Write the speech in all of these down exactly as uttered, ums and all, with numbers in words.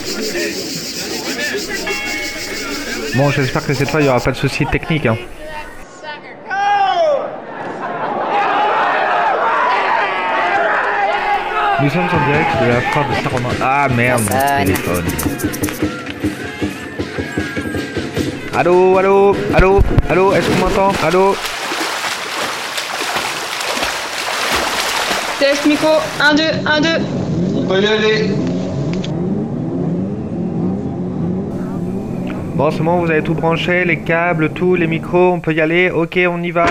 Bon, j'espère que cette fois il n'y aura pas de soucis techniques. Hein. Nous sommes en direct de la foire de Saint-Romain. Ah merde, mon téléphone. Allô, allô, allô, allô, est-ce qu'on m'entend? Allô? Test micro, un, deux, un, deux. On peut y aller. Bon, c'est bon, vous avez tout branché, les câbles, tout, les micros, on peut y aller. Ok, on y va.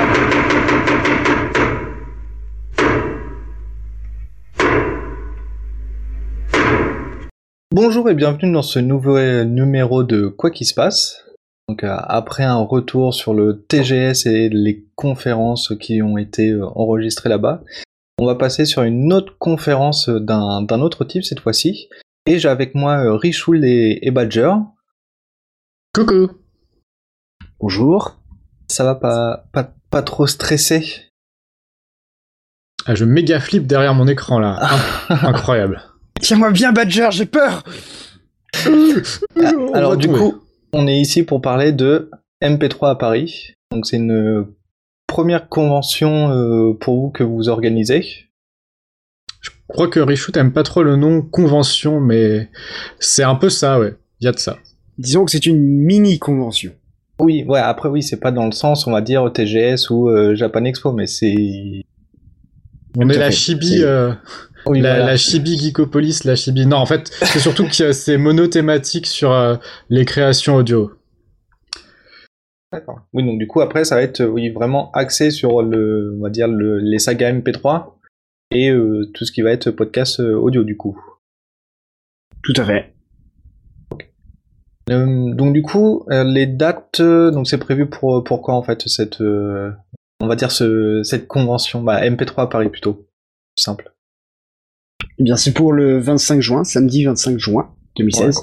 Bonjour et bienvenue dans ce nouveau numéro de Quoi qui se passe. Donc euh, après un retour sur le T G S et les conférences qui ont été euh, enregistrées là-bas, on va passer sur une autre conférence d'un, d'un autre type cette fois-ci. Et j'ai avec moi euh, Richoul et, et Badger. Coucou. Bonjour. Ça va pas, pas, pas trop stressé? Ah, je méga flip derrière mon écran là. Incroyable. Tiens-moi bien, Badger, j'ai peur. Ah, alors du coup, on est ici pour parler de M P trois à Paris. Donc c'est une première convention euh, pour vous que vous organisez. Je crois que Richout aime pas trop le nom convention, mais c'est un peu ça, ouais. Il y a de ça. Disons que c'est une mini-convention. Oui, ouais, après oui, c'est pas dans le sens, on va dire, T G S ou euh, Japan Expo, mais c'est... On est la chibi... Euh... Oui, la, voilà. la chibi Geekopolis, la chibi... Non, en fait, c'est surtout que c'est monothématique sur euh, les créations audio. D'accord. Oui, donc du coup, après, ça va être oui, vraiment axé sur le, on va dire, le, les sagas M P trois et euh, tout ce qui va être podcast euh, audio, du coup. Tout à fait. Okay. Euh, donc du coup, euh, les dates, euh, donc c'est prévu pour, pour quand, en fait, cette, euh, on va dire, ce, cette convention, bah, M P trois à Paris, plutôt. Simple. Eh bien, c'est pour le vingt-cinq juin, samedi vingt-cinq juin deux mille seize. Ouais.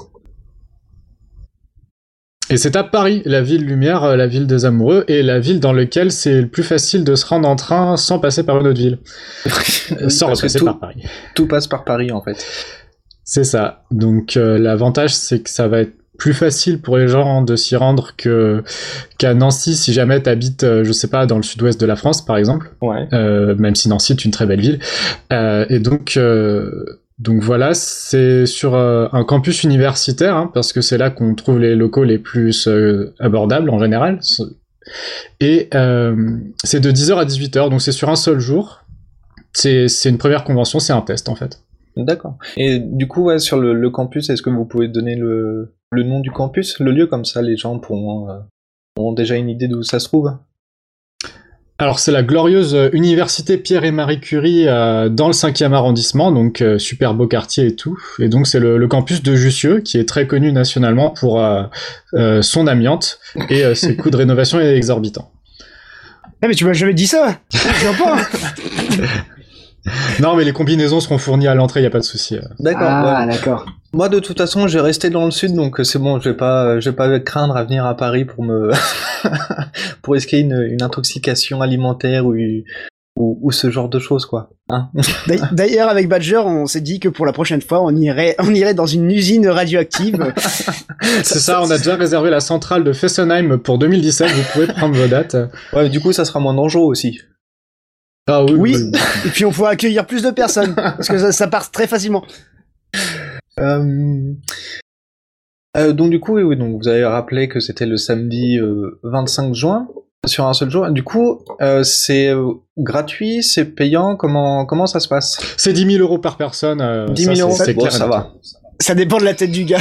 Et c'est à Paris, la ville lumière, la ville des amoureux, et la ville dans laquelle c'est le plus facile de se rendre en train sans passer par une autre ville. Oui, sans repasser tout, par Paris. Tout passe par Paris, en fait. C'est ça. Donc euh, l'avantage, c'est que ça va être plus facile pour les gens de s'y rendre que qu'à Nancy, si jamais t'habites, euh, je sais pas, dans le sud-ouest de la France, par exemple. Ouais. Euh, même si Nancy est une très belle ville. Euh, et donc... Euh, Donc voilà, c'est sur euh, un campus universitaire, hein, parce que c'est là qu'on trouve les locaux les plus euh, abordables en général. Et euh, c'est de dix heures à dix-huit heures, donc c'est sur un seul jour. C'est, c'est une première convention, c'est un test en fait. D'accord. Et du coup, ouais, sur le, le campus, est-ce que vous pouvez donner le, le nom du campus, le lieu, comme ça les gens pourront, euh, auront déjà une idée d'où ça se trouve? Alors c'est la glorieuse université Pierre et Marie Curie euh, dans le cinquième arrondissement, donc euh, super beau quartier et tout. Et donc c'est le, le campus de Jussieu qui est très connu nationalement pour euh, euh, son amiante et euh, ses coûts de rénovation exorbitants. Eh mais tu m'as jamais dit ça. Je viens pas. Non mais les combinaisons seront fournies à l'entrée, y a pas de souci. D'accord. Ah Ouais. d'accord. Moi, de toute façon, j'ai resté dans le sud, donc c'est bon. Je vais pas, je vais pas craindre à venir à Paris pour me, pour risquer une, une intoxication alimentaire ou, ou, ou ce genre de choses, quoi. Hein. D'ailleurs, avec Badger, on s'est dit que pour la prochaine fois, on irait, on irait dans une usine radioactive. C'est ça, on a déjà réservé la centrale de Fessenheim pour deux mille dix-sept, vous pouvez prendre vos dates. Ouais, du coup, ça sera moins dangereux aussi. Ah oui. Oui. oui. Et puis on pourra accueillir plus de personnes parce que ça, ça part très facilement. Euh... Euh, donc du coup, oui, oui, donc vous avez rappelé que c'était le samedi euh, vingt-cinq juin sur un seul jour. Du coup, euh, c'est euh, gratuit, c'est payant. Comment comment ça se passe? C'est dix mille euros par personne. Euh, dix ça, mille euros, c'est, c'est bon, clair ça et va. Ça dépend de la tête du gars.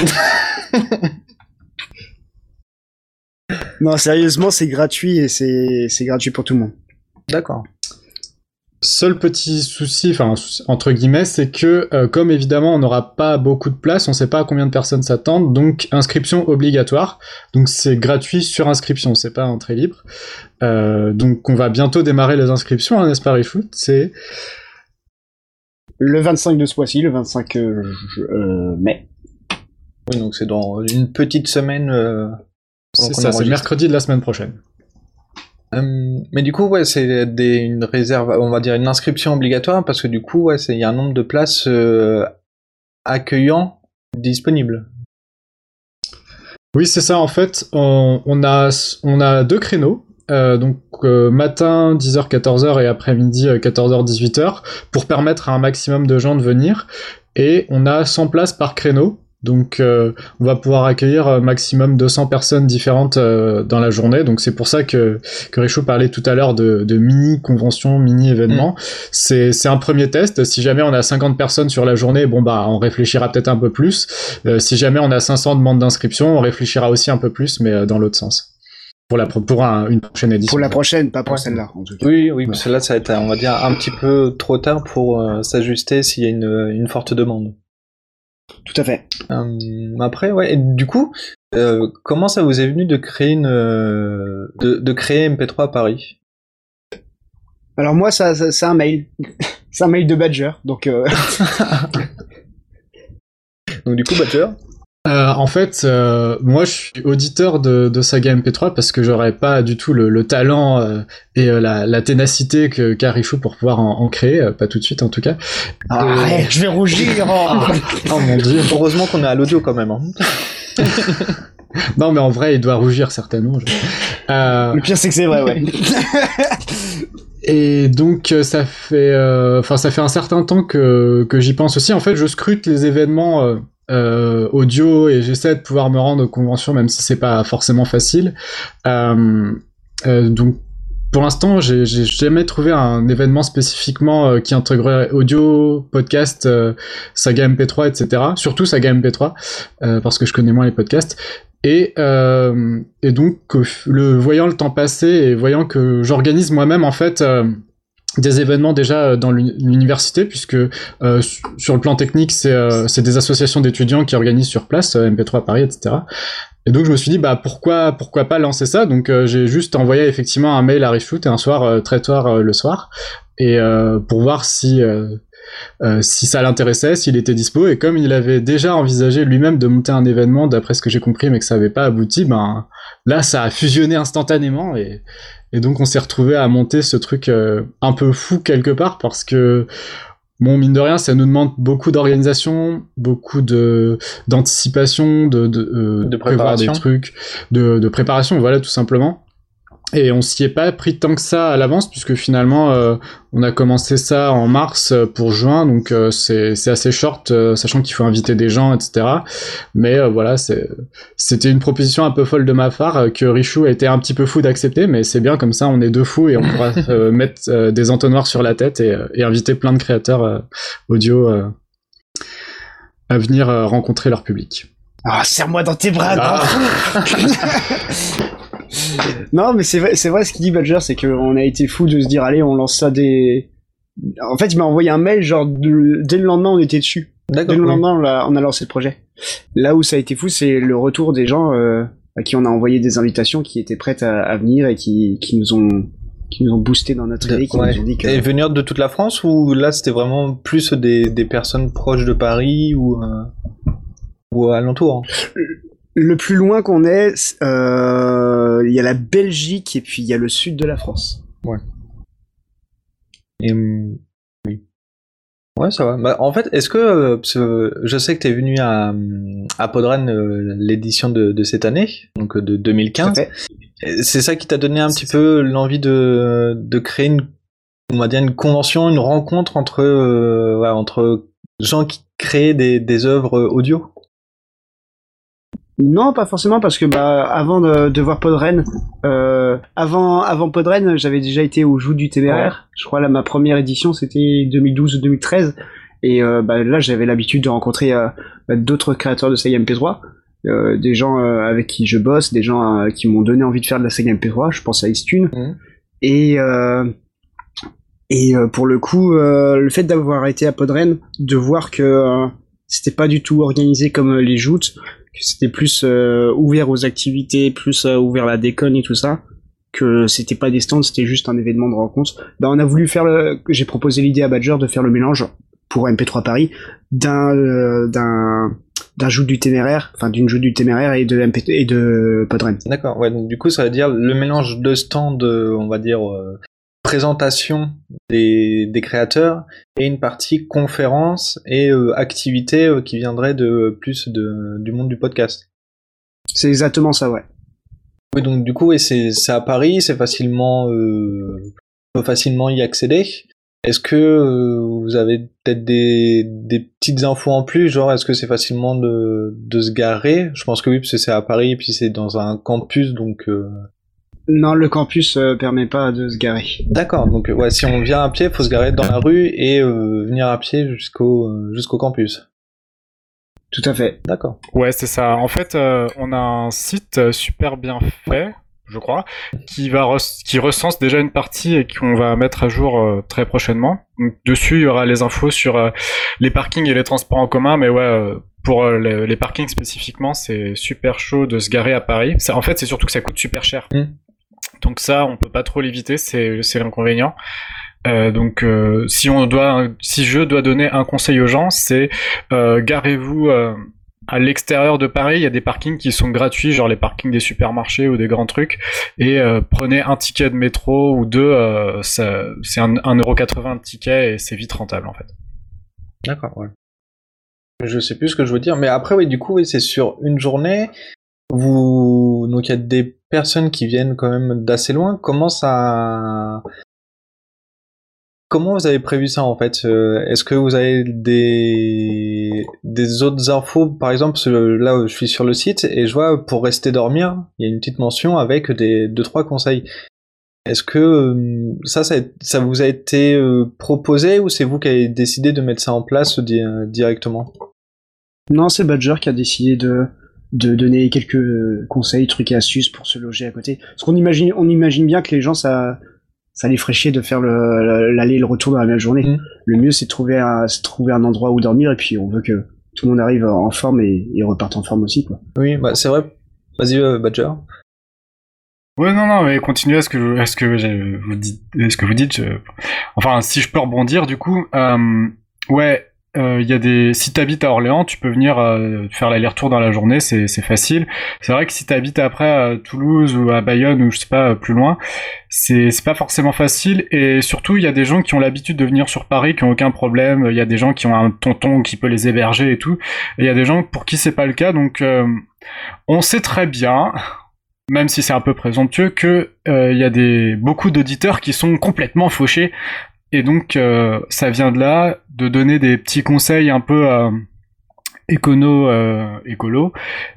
Non, sérieusement, c'est gratuit et c'est c'est gratuit pour tout le monde. D'accord. Seul petit souci, enfin entre guillemets, c'est que euh, comme évidemment on n'aura pas beaucoup de place, on sait pas à combien de personnes s'attendent, donc inscription obligatoire. Donc c'est gratuit sur inscription, c'est pas entrée libre. Euh, donc on va bientôt démarrer les inscriptions, hein, n'est-ce pas Richout? C'est Le vingt-cinq de ce mois-ci, le vingt-cinq euh, euh, mai. Oui, donc c'est dans une petite semaine. Euh, c'est ça, c'est mercredi de la semaine prochaine. Euh, mais du coup, ouais, c'est des, une réserve, on va dire une inscription obligatoire, parce que du coup, ouais, il y a un nombre de places euh, accueillants disponibles. Oui, c'est ça. En fait, on, on a on a deux créneaux. Euh, donc euh, matin dix heures quatorze heures et après-midi euh, quatorze heures dix-huit heures pour permettre à un maximum de gens de venir, et on a cent places par créneau, donc euh, on va pouvoir accueillir un maximum deux cents personnes différentes euh, dans la journée. Donc c'est pour ça que que Richaud parlait tout à l'heure de, de mini convention, mini événement. Mmh. C'est c'est un premier test. Si jamais on a cinquante personnes sur la journée, bon bah on réfléchira peut-être un peu plus. Euh, si jamais on a cinq cents demandes d'inscription, on réfléchira aussi un peu plus, mais euh, dans l'autre sens. Pour, la, pour un, une prochaine édition. Pour la prochaine, pas pour ouais. celle-là, en tout cas. Oui, oui, parce que là, ça va être, on va dire, un petit peu trop tard pour euh, s'ajuster s'il y a une, une forte demande. Tout à fait. Euh, après, ouais, et du coup, euh, comment ça vous est venu de créer une, euh, de, de créer M P trois à Paris? Alors moi, ça, ça, c'est un mail. C'est un mail de Badger, donc... Euh... donc du coup, Badger Euh, en fait, euh, moi je suis auditeur de, de Saga M P trois parce que j'aurais pas du tout le, le talent euh, et euh, la, la ténacité que qu'a Richaud pour pouvoir en, en créer, euh, pas tout de suite en tout cas. Arrête, et... je vais rougir. Oh, oh mon dieu. Heureusement qu'on est à l'audio quand même. Hein. Non mais en vrai il doit rougir certainement. Je... Euh... Le pire c'est que c'est vrai, ouais. Et donc ça fait, enfin euh, ça fait un certain temps que que j'y pense aussi. En fait, je scrute les événements. Euh, Euh, audio et j'essaie de pouvoir me rendre aux conventions même si c'est pas forcément facile. Euh, euh, donc pour l'instant j'ai, j'ai jamais trouvé un événement spécifiquement euh, qui intégrerait audio, podcast, euh, Saga M P trois, et cetera. Surtout Saga M P trois euh, parce que je connais moins les podcasts. Et, euh, et donc le voyant le temps passer et voyant que j'organise moi-même en fait euh, des événements déjà dans l'université, puisque euh, sur le plan technique, c'est, euh, c'est des associations d'étudiants qui organisent sur place, euh, M P trois à Paris, et cetera. Et donc je me suis dit, bah pourquoi pourquoi pas lancer ça. Donc euh, j'ai juste envoyé effectivement un mail à Richout et un soir, euh, très tard euh, le soir, et euh, pour voir si euh, euh, si ça l'intéressait, s'il était dispo. Et comme il avait déjà envisagé lui-même de monter un événement, d'après ce que j'ai compris, mais que ça avait pas abouti, ben là ça a fusionné instantanément et Et donc on s'est retrouvé à monter ce truc euh, un peu fou quelque part parce que bon, mine de rien, ça nous demande beaucoup d'organisation, beaucoup de d'anticipation, de de, euh, de prévoir des trucs, de, de préparation, voilà tout simplement. Et on s'y est pas pris tant que ça à l'avance puisque finalement euh, on a commencé ça en mars pour juin, donc euh, c'est c'est assez short, euh, sachant qu'il faut inviter des gens, et cetera. Mais euh, voilà, c'est c'était une proposition un peu folle de ma part euh, que Richout a été un petit peu fou d'accepter, mais c'est bien comme ça, on est deux fous et on pourra euh, mettre euh, des entonnoirs sur la tête et, et inviter plein de créateurs euh, audio euh, à venir euh, rencontrer leur public. Ah, serre-moi dans tes bras, ah. Non, mais c'est vrai, c'est vrai ce qu'il dit Badger, c'est qu'on a été fou de se dire allez, on lance ça des. En fait, il m'a envoyé un mail genre de... dès le lendemain, on était dessus. D'accord, dès le lendemain, on a, on a lancé le projet. Là où ça a été fou, c'est le retour des gens euh, à qui on a envoyé des invitations, qui étaient prêtes à, à venir et qui, qui nous ont qui nous ont boosté dans notre idée, qui ouais. nous ont dit que. Et venir de toute la France ou là c'était vraiment plus des des personnes proches de Paris ou euh... ou alentour. Hein. Le plus loin qu'on est, il euh, y a la Belgique et puis il y a le sud de la France. Ouais. Et, oui. Ouais, ça va. Bah, en fait, est-ce que, euh, parce que je sais que t'es venu à, à Podren euh, l'édition de, de cette année, donc de deux mille quinze. C'est ça qui t'a donné un petit peu l'envie de, de créer une, on va dire une convention, une rencontre entre, euh, ouais, entre gens qui créent des, des œuvres audio? Non, pas forcément, parce que bah avant de, de voir Podren, euh, avant avant Podren, j'avais déjà été au Joutes du Téméraire. Ouais. Je crois là ma première édition c'était deux mille douze ou deux mille treize, et euh, bah là j'avais l'habitude de rencontrer euh, bah, d'autres créateurs de saga M P trois, euh, des gens euh, avec qui je bosse, des gens euh, qui m'ont donné envie de faire de la saga M P trois. Je pense à Istune. Mmh. Et euh, et euh, pour le coup, euh, le fait d'avoir été à Podren, de voir que euh, c'était pas du tout organisé comme les joutes, que c'était plus euh, ouvert aux activités, plus euh, ouvert à la déconne et tout ça, que c'était pas des stands, c'était juste un événement de rencontre. Ben on a voulu faire le... j'ai proposé l'idée à Badger de faire le mélange pour M P trois Paris d'un euh, d'un d'un joute du Téméraire, enfin d'une joute du Téméraire et de M P et de Podren. D'accord. Ouais, donc du coup ça veut dire le mélange de stands, on va dire euh, présentation des, des créateurs et une partie conférence et euh, activité euh, qui viendrait de plus de, du monde du podcast. C'est exactement ça, ouais. Oui, donc du coup, oui, c'est, c'est à Paris, c'est facilement, euh, on peut facilement y accéder. Est-ce que euh, vous avez peut-être des, des petites infos en plus, genre est-ce que c'est facilement de, de se garer? Je pense que oui, parce que c'est à Paris et puis c'est dans un campus, donc... Euh... Non, le campus euh, permet pas de se garer. D'accord, donc ouais, si on vient à pied, faut se garer dans la rue et euh, venir à pied jusqu'au, euh, jusqu'au campus. Tout à fait. D'accord. Ouais, c'est ça. En fait, euh, on a un site super bien fait, je crois, qui va re- qui recense déjà une partie et qu'on va mettre à jour euh, très prochainement. Donc, dessus, il y aura les infos sur euh, les parkings et les transports en commun, mais ouais, euh, pour euh, les, les parkings spécifiquement, c'est super chaud de se garer à Paris. Ça, en fait, c'est surtout que ça coûte super cher. Mmh. Donc ça, on peut pas trop l'éviter, c'est c'est l'inconvénient. Euh, donc euh, si on doit, si je dois donner un conseil aux gens, c'est euh, garez-vous euh, à l'extérieur de Paris. Il y a des parkings qui sont gratuits, genre les parkings des supermarchés ou des grands trucs, et euh, prenez un ticket de métro ou deux. Euh, ça, c'est un, un euro quatre-vingts de ticket et c'est vite rentable en fait. D'accord, ouais. Je sais plus ce que je veux dire, mais après oui, du coup, oui, c'est sur une journée. Vous, donc il y a des personnes qui viennent quand même d'assez loin. Comment ça? Comment vous avez prévu ça en fait? euh, Est-ce que vous avez des des autres infos, par exemple, parce que là je suis sur le site et je vois pour rester dormir, il y a une petite mention avec des deux trois conseils. Est-ce que euh, ça, ça, ça vous a été euh, proposé ou c'est vous qui avez décidé de mettre ça en place di- directement? Non, c'est Badger qui a décidé de de donner quelques conseils, trucs et astuces pour se loger à côté. Parce qu'on imagine, on imagine bien que les gens, ça, ça les ferait chier de faire le, l'aller et le retour dans la même journée. Mmh. Le mieux, c'est de trouver un, c'est de trouver un endroit où dormir et puis on veut que tout le monde arrive en forme et, et reparte en forme aussi, quoi. Oui, bah c'est vrai. Vas-y, euh, Badger. Ouais, non, non, mais continuez à ce que, à ce que je vous dites, ce que vous dites. Je... Enfin, si je peux rebondir, du coup, euh, ouais. Il euh, y a des, si t'habites à Orléans, tu peux venir euh, faire l'aller-retour dans la journée, c'est c'est facile. C'est vrai que si t'habites après à Toulouse ou à Bayonne ou je sais pas plus loin, c'est c'est pas forcément facile. Et surtout, il y a des gens qui ont l'habitude de venir sur Paris, qui ont aucun problème. Il y a des gens qui ont un tonton qui peut les héberger et tout. Et il y a des gens pour qui c'est pas le cas. Donc, euh, on sait très bien, même si c'est un peu présomptueux, que euh, il y a des beaucoup d'auditeurs qui sont complètement fauchés. Et donc, euh, ça vient de là, de donner des petits conseils un peu euh, écono, euh, écolo,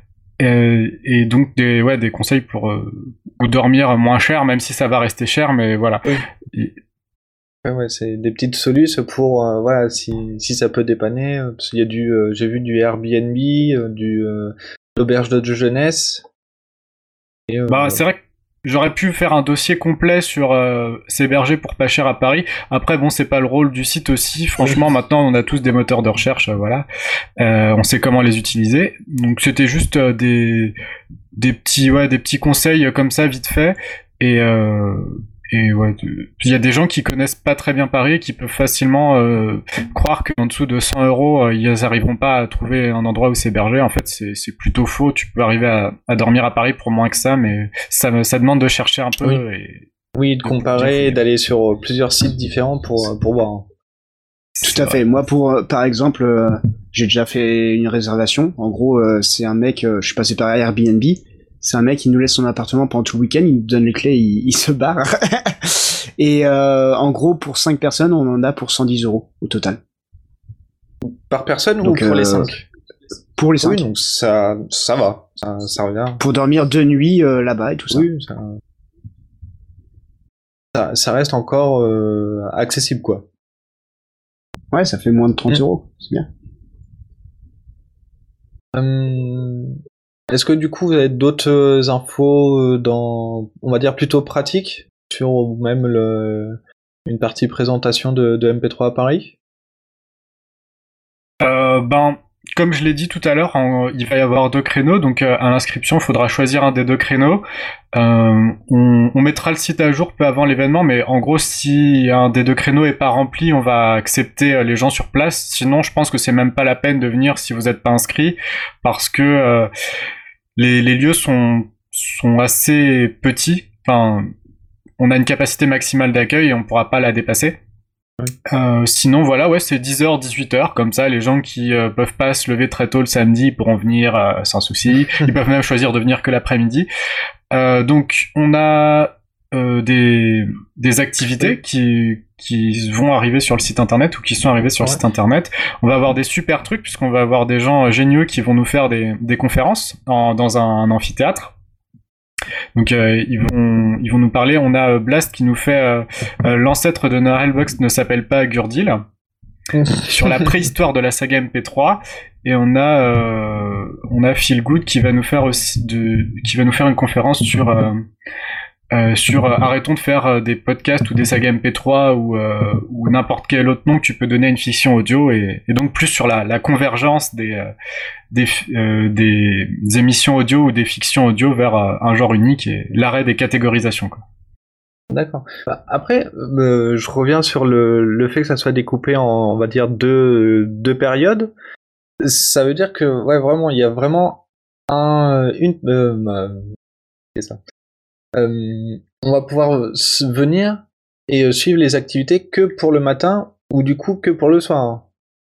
et, et donc des, ouais, des conseils pour, euh, pour dormir moins cher, même si ça va rester cher, mais voilà. Oui. Et... Ouais, ouais, c'est des petites solutions pour, euh, voilà, si, si ça peut dépanner. Euh, parce qu'il y a du, euh, j'ai vu du Airbnb, euh, du euh, l'auberge de jeunesse. Et, euh, bah, c'est vrai que j'aurais pu faire un dossier complet sur euh, s'héberger pour pas cher à Paris. Après, bon, c'est pas le rôle du site aussi. Franchement, oui. Maintenant, on a tous des moteurs de recherche, euh, voilà. Euh, on sait comment les utiliser. Donc, c'était juste euh, des des petits, ouais, des petits conseils comme ça, vite fait. Et euh, et ouais, il y a des gens qui connaissent pas très bien Paris et qui peuvent facilement euh, croire qu'en dessous de cent euros, euh, ils arriveront pas à trouver un endroit où s'héberger. En fait, c'est, c'est plutôt faux. Tu peux arriver à, à dormir à Paris pour moins que ça, mais ça, ça demande de chercher un peu. Oui, et oui de, de comparer, d'aller sur plusieurs sites différents pour, pour voir. Tout à fait. Moi, pour par exemple, euh, j'ai déjà fait une réservation. En gros, euh, c'est un mec, euh, je suis passé par Airbnb. C'est un mec, il nous laisse son appartement pendant tout le week-end, il nous donne les clés, il, il se barre. Et euh, en gros, pour cinq personnes, on en a pour cent dix euros au total. Par personne donc, ou pour euh, les cinq? Pour les cinq. Oui, donc ça, ça va, ça, ça revient. Pour dormir deux nuits euh, là-bas et tout ça. Oui, ça, ça, ça reste encore euh, accessible, quoi. Ouais, ça fait moins de trente mmh. euros, c'est bien. Hum... Est-ce que du coup vous avez d'autres infos dans, on va dire plutôt pratiques sur même le, une partie présentation de, de M P trois à Paris? euh, Ben, comme je l'ai dit tout à l'heure, en, il va y avoir deux créneaux, donc euh, à l'inscription, il faudra choisir un des deux créneaux. Euh, on, on mettra le site à jour peu avant l'événement, mais en gros, si un des deux créneaux est pas rempli, on va accepter les gens sur place. Sinon, je pense que c'est même pas la peine de venir si vous n'êtes pas inscrit, parce que euh, Les, les lieux sont, sont assez petits. Enfin, on a une capacité maximale d'accueil et on ne pourra pas la dépasser. Euh, sinon, voilà, ouais, c'est dix heures, dix-huit heures, comme ça, les gens qui euh, peuvent pas se lever très tôt le samedi pourront venir euh, sans souci. Ils peuvent même choisir de venir que l'après-midi. Euh, donc, on a euh, des, des activités qui, qui vont arriver sur le site internet ou qui sont arrivées sur ouais. le site internet. On va avoir des super trucs, puisqu'on va avoir des gens géniaux qui vont nous faire des, des conférences en, dans un, un amphithéâtre. Donc euh, ils vont ils vont nous parler. On a euh, Blast qui nous fait euh, euh, l'ancêtre de Narelbox ne s'appelle pas Gurdil sur la préhistoire de la saga M P trois, et on a euh, on a Feel Good qui va nous faire aussi de qui va nous faire une conférence sur euh, euh, sur euh, arrêtons de faire euh, des podcasts ou des sagas M P trois ou euh, ou n'importe quel autre nom que tu peux donner à une fiction audio, et, et donc plus sur la la convergence des euh, Des, euh, des, des émissions audio ou des fictions audio vers euh, un genre unique et l'arrêt des catégorisations, quoi. D'accord. Après, euh, je reviens sur le, le fait que ça soit découpé en, on va dire, deux, deux périodes. Ça veut dire que, ouais, vraiment, il y a vraiment un, une, euh, c'est ça. Euh, on va pouvoir venir et suivre les activités que pour le matin ou du coup que pour le soir.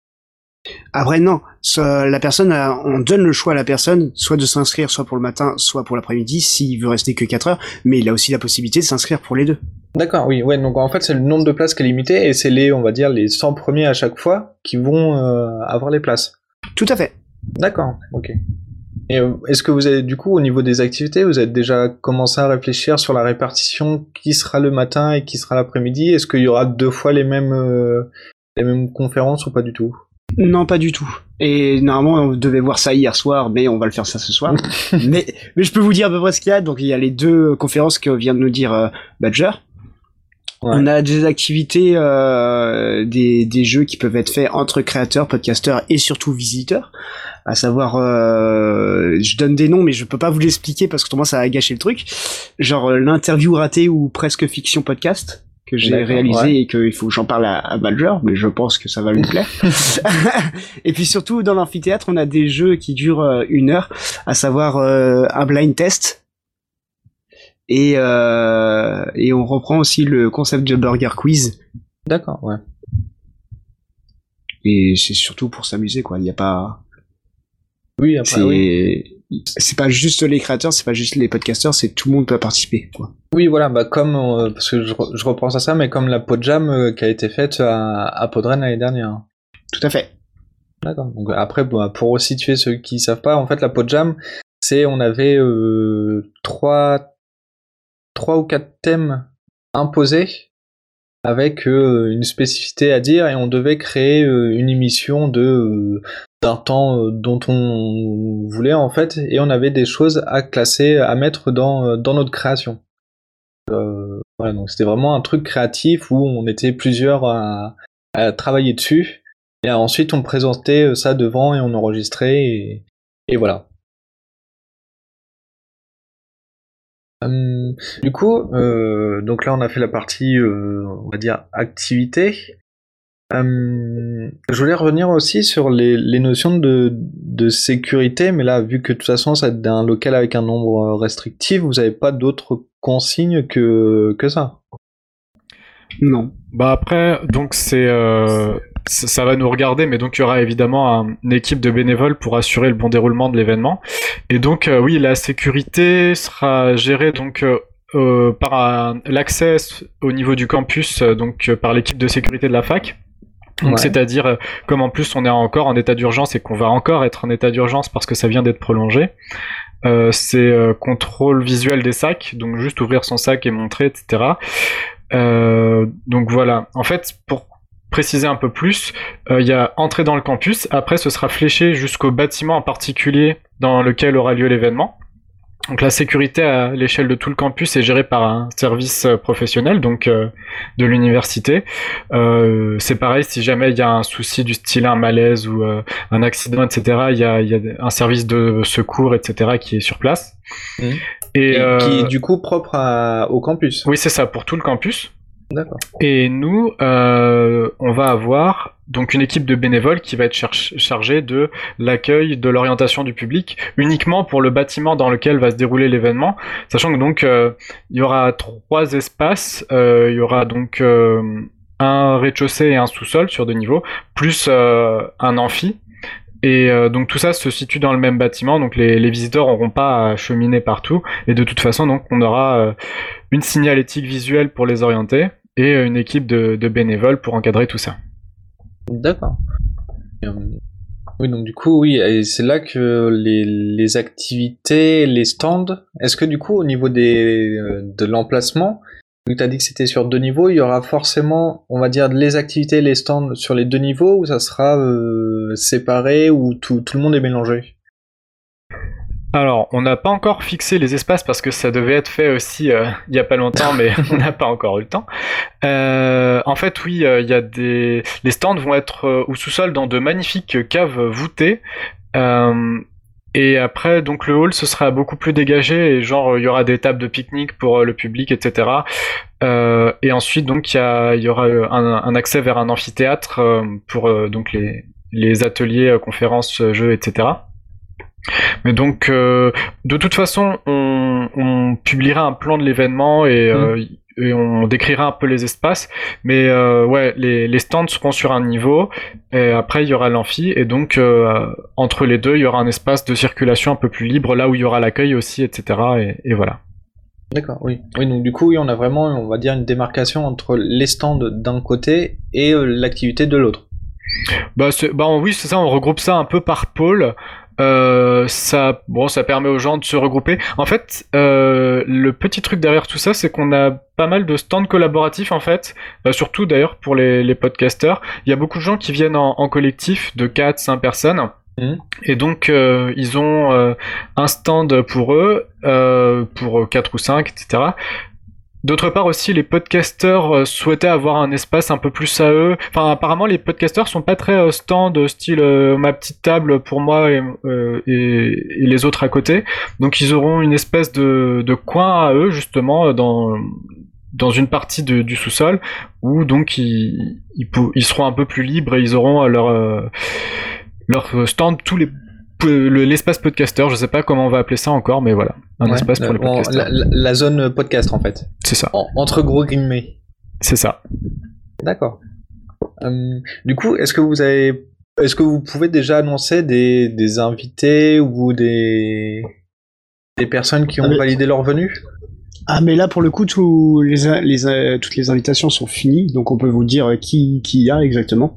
Après non, ça, la personne, a, on donne le choix à la personne, soit de s'inscrire soit pour le matin, soit pour l'après-midi, s'il veut rester que quatre heures, mais il a aussi la possibilité de s'inscrire pour les deux. D'accord, oui, ouais, donc en fait c'est le nombre de places qui est limité, et c'est les, on va dire, les cent premiers à chaque fois qui vont euh, avoir les places. Tout à fait. D'accord, ok. Et euh, est-ce que vous avez, du coup, au niveau des activités, vous avez déjà commencé à réfléchir sur la répartition, qui sera le matin et qui sera l'après-midi? Est-ce qu'il y aura deux fois les mêmes, euh, les mêmes conférences ou pas du tout? Non, pas du tout. Et normalement, on devait voir ça hier soir, mais on va le faire ça ce soir. mais, mais je peux vous dire à peu près ce qu'il y a. Donc, il y a les deux conférences que vient de nous dire euh, Badger. Ouais. On a des activités, euh, des, des jeux qui peuvent être faits entre créateurs, podcasteurs et surtout visiteurs. À savoir, euh, je donne des noms, mais je peux pas vous l'expliquer parce que pour moi, ça a gâché le truc. Genre, euh, l'interview ratée ou presque fiction podcast que j'ai D'accord, réalisé ouais. et qu'il faut que j'en parle à, à Badger, mais je pense que ça va lui plaire. Et puis surtout, dans l'amphithéâtre, on a des jeux qui durent euh, une heure, à savoir euh, un blind test. Et, euh, et on reprend aussi le concept de burger quiz. D'accord, ouais. Et c'est surtout pour s'amuser, quoi. Il n'y a pas... Oui, après, c'est... oui. C'est pas juste les créateurs, c'est pas juste les podcasteurs, c'est tout le monde peut participer, quoi. Oui, voilà, bah comme, euh, parce que je, je repense à ça, mais comme la Podjam euh, qui a été faite à, à Podren l'année dernière. Tout à fait. D'accord. Donc après, bah, pour situer ceux qui savent pas, en fait, la Podjam, c'est, on avait euh, trois, trois ou quatre thèmes imposés avec euh, une spécificité à dire, et on devait créer euh, une émission de euh, d'un temps euh, dont on voulait en fait, et on avait des choses à classer, à mettre dans dans notre création. Euh, voilà, donc c'était vraiment un truc créatif où on était plusieurs à, à travailler dessus, et ensuite on présentait ça devant et on enregistrait, et, et voilà. Hum, du coup, euh, donc là on a fait la partie, euh, on va dire, activité. Hum, je voulais revenir aussi sur les, les notions de, de sécurité, mais là, vu que de toute façon ça est un local avec un nombre restrictif, vous n'avez pas d'autres consignes que, que ça? Non. Bah après, donc c'est... Euh... ça va nous regarder, mais donc il y aura évidemment un, une équipe de bénévoles pour assurer le bon déroulement de l'événement. Et donc euh, oui, la sécurité sera gérée donc euh, euh, par un, l'accès au niveau du campus, euh, donc euh, par l'équipe de sécurité de la fac. Donc ouais. C'est-à-dire, euh, comme en plus on est encore en état d'urgence et qu'on va encore être en état d'urgence parce que ça vient d'être prolongé, euh, c'est euh, contrôle visuel des sacs, donc juste ouvrir son sac et montrer, et cetera. Euh, donc voilà. En fait, pour préciser un peu plus, il euh, y a entrée dans le campus, après ce sera fléché jusqu'au bâtiment en particulier dans lequel aura lieu l'événement. Donc la sécurité à l'échelle de tout le campus est gérée par un service professionnel, donc euh, de l'université. Euh, c'est pareil, si jamais il y a un souci du style un malaise ou euh, un accident, et cetera, il y a, y a un service de secours, et cetera, qui est sur place. Mmh. Et, Et euh, qui est du coup propre à, au campus. Oui, c'est ça, pour tout le campus. D'accord. Et nous, euh, on va avoir donc une équipe de bénévoles qui va être char- chargée de l'accueil, de l'orientation du public, uniquement pour le bâtiment dans lequel va se dérouler l'événement, sachant que donc euh, il y aura trois espaces. Euh, il y aura donc euh, un rez-de-chaussée et un sous-sol sur deux niveaux, plus euh, un amphi. Et euh, donc tout ça se situe dans le même bâtiment, donc les, les visiteurs n'auront pas à cheminer partout. Et de toute façon, donc on aura euh, une signalétique visuelle pour les orienter et une équipe de, de bénévoles pour encadrer tout ça. D'accord. Euh, Oui, donc du coup, oui, et c'est là que les, les activités, les stands, est-ce que du coup, au niveau des, euh, de l'emplacement, vu que tu as dit que c'était sur deux niveaux, il y aura forcément, on va dire, les activités, les stands sur les deux niveaux, ou ça sera euh, séparé, ou tout, tout le monde est mélangé? Alors, on n'a pas encore fixé les espaces parce que ça devait être fait aussi euh, il y a pas longtemps, mais on n'a pas encore eu le temps. Euh, en fait, oui, il euh, y a des, les stands vont être euh, au sous-sol dans de magnifiques caves voûtées. Euh, et après, donc le hall, ce sera beaucoup plus dégagé et genre il y aura des tables de pique-nique pour euh, le public, et cetera. Euh, et ensuite, donc il y, a, y aura un, un accès vers un amphithéâtre euh, pour euh, donc les, les ateliers, euh, conférences, jeux, et cetera. Mais donc, euh, de toute façon, on, on publiera un plan de l'événement et, mmh. euh, et on décrira un peu les espaces. Mais euh, ouais, les, les stands seront sur un niveau. Et après, il y aura l'amphi. Et donc, euh, entre les deux, il y aura un espace de circulation un peu plus libre, là où il y aura l'accueil aussi, et cetera. Et, et voilà. D'accord, oui. Oui, donc du coup, oui, on a vraiment, on va dire, une démarcation entre les stands d'un côté et euh, l'activité de l'autre. Bah, c'est, bah oui, c'est ça. On regroupe ça un peu par pôle. Euh, ça, bon, ça permet aux gens de se regrouper. En fait, euh, le petit truc derrière tout ça, c'est qu'on a pas mal de stands collaboratifs, en fait, euh, surtout d'ailleurs pour les, les podcasteurs. Il y a beaucoup de gens qui viennent en, en collectif de quatre cinq personnes. Mmh. Et donc, euh, ils ont euh, un stand pour eux, euh, pour quatre ou cinq, et cetera. D'autre part aussi, les podcasteurs souhaitaient avoir un espace un peu plus à eux. Enfin, apparemment, les podcasteurs sont pas très stand, style euh, ma petite table pour moi et, euh, et, et les autres à côté. Donc, ils auront une espèce de, de coin à eux, justement, dans, dans une partie de, du sous-sol, où donc ils, ils, ils seront un peu plus libres et ils auront leur, euh, leur stand, tous les l'espace podcasteur, je sais pas comment on va appeler ça encore, mais voilà, un ouais, espace pour les podcasteurs. La, la, la zone podcast en fait. C'est ça. En, entre gros guillemets. C'est ça. D'accord. Euh, du coup, est-ce que vous avez, est-ce que vous pouvez déjà annoncer des, des invités ou des des personnes qui ont ah mais... validé leur venue? Ah mais là pour le coup tous les, les toutes les invitations sont finies, donc on peut vous dire qui qui y a exactement.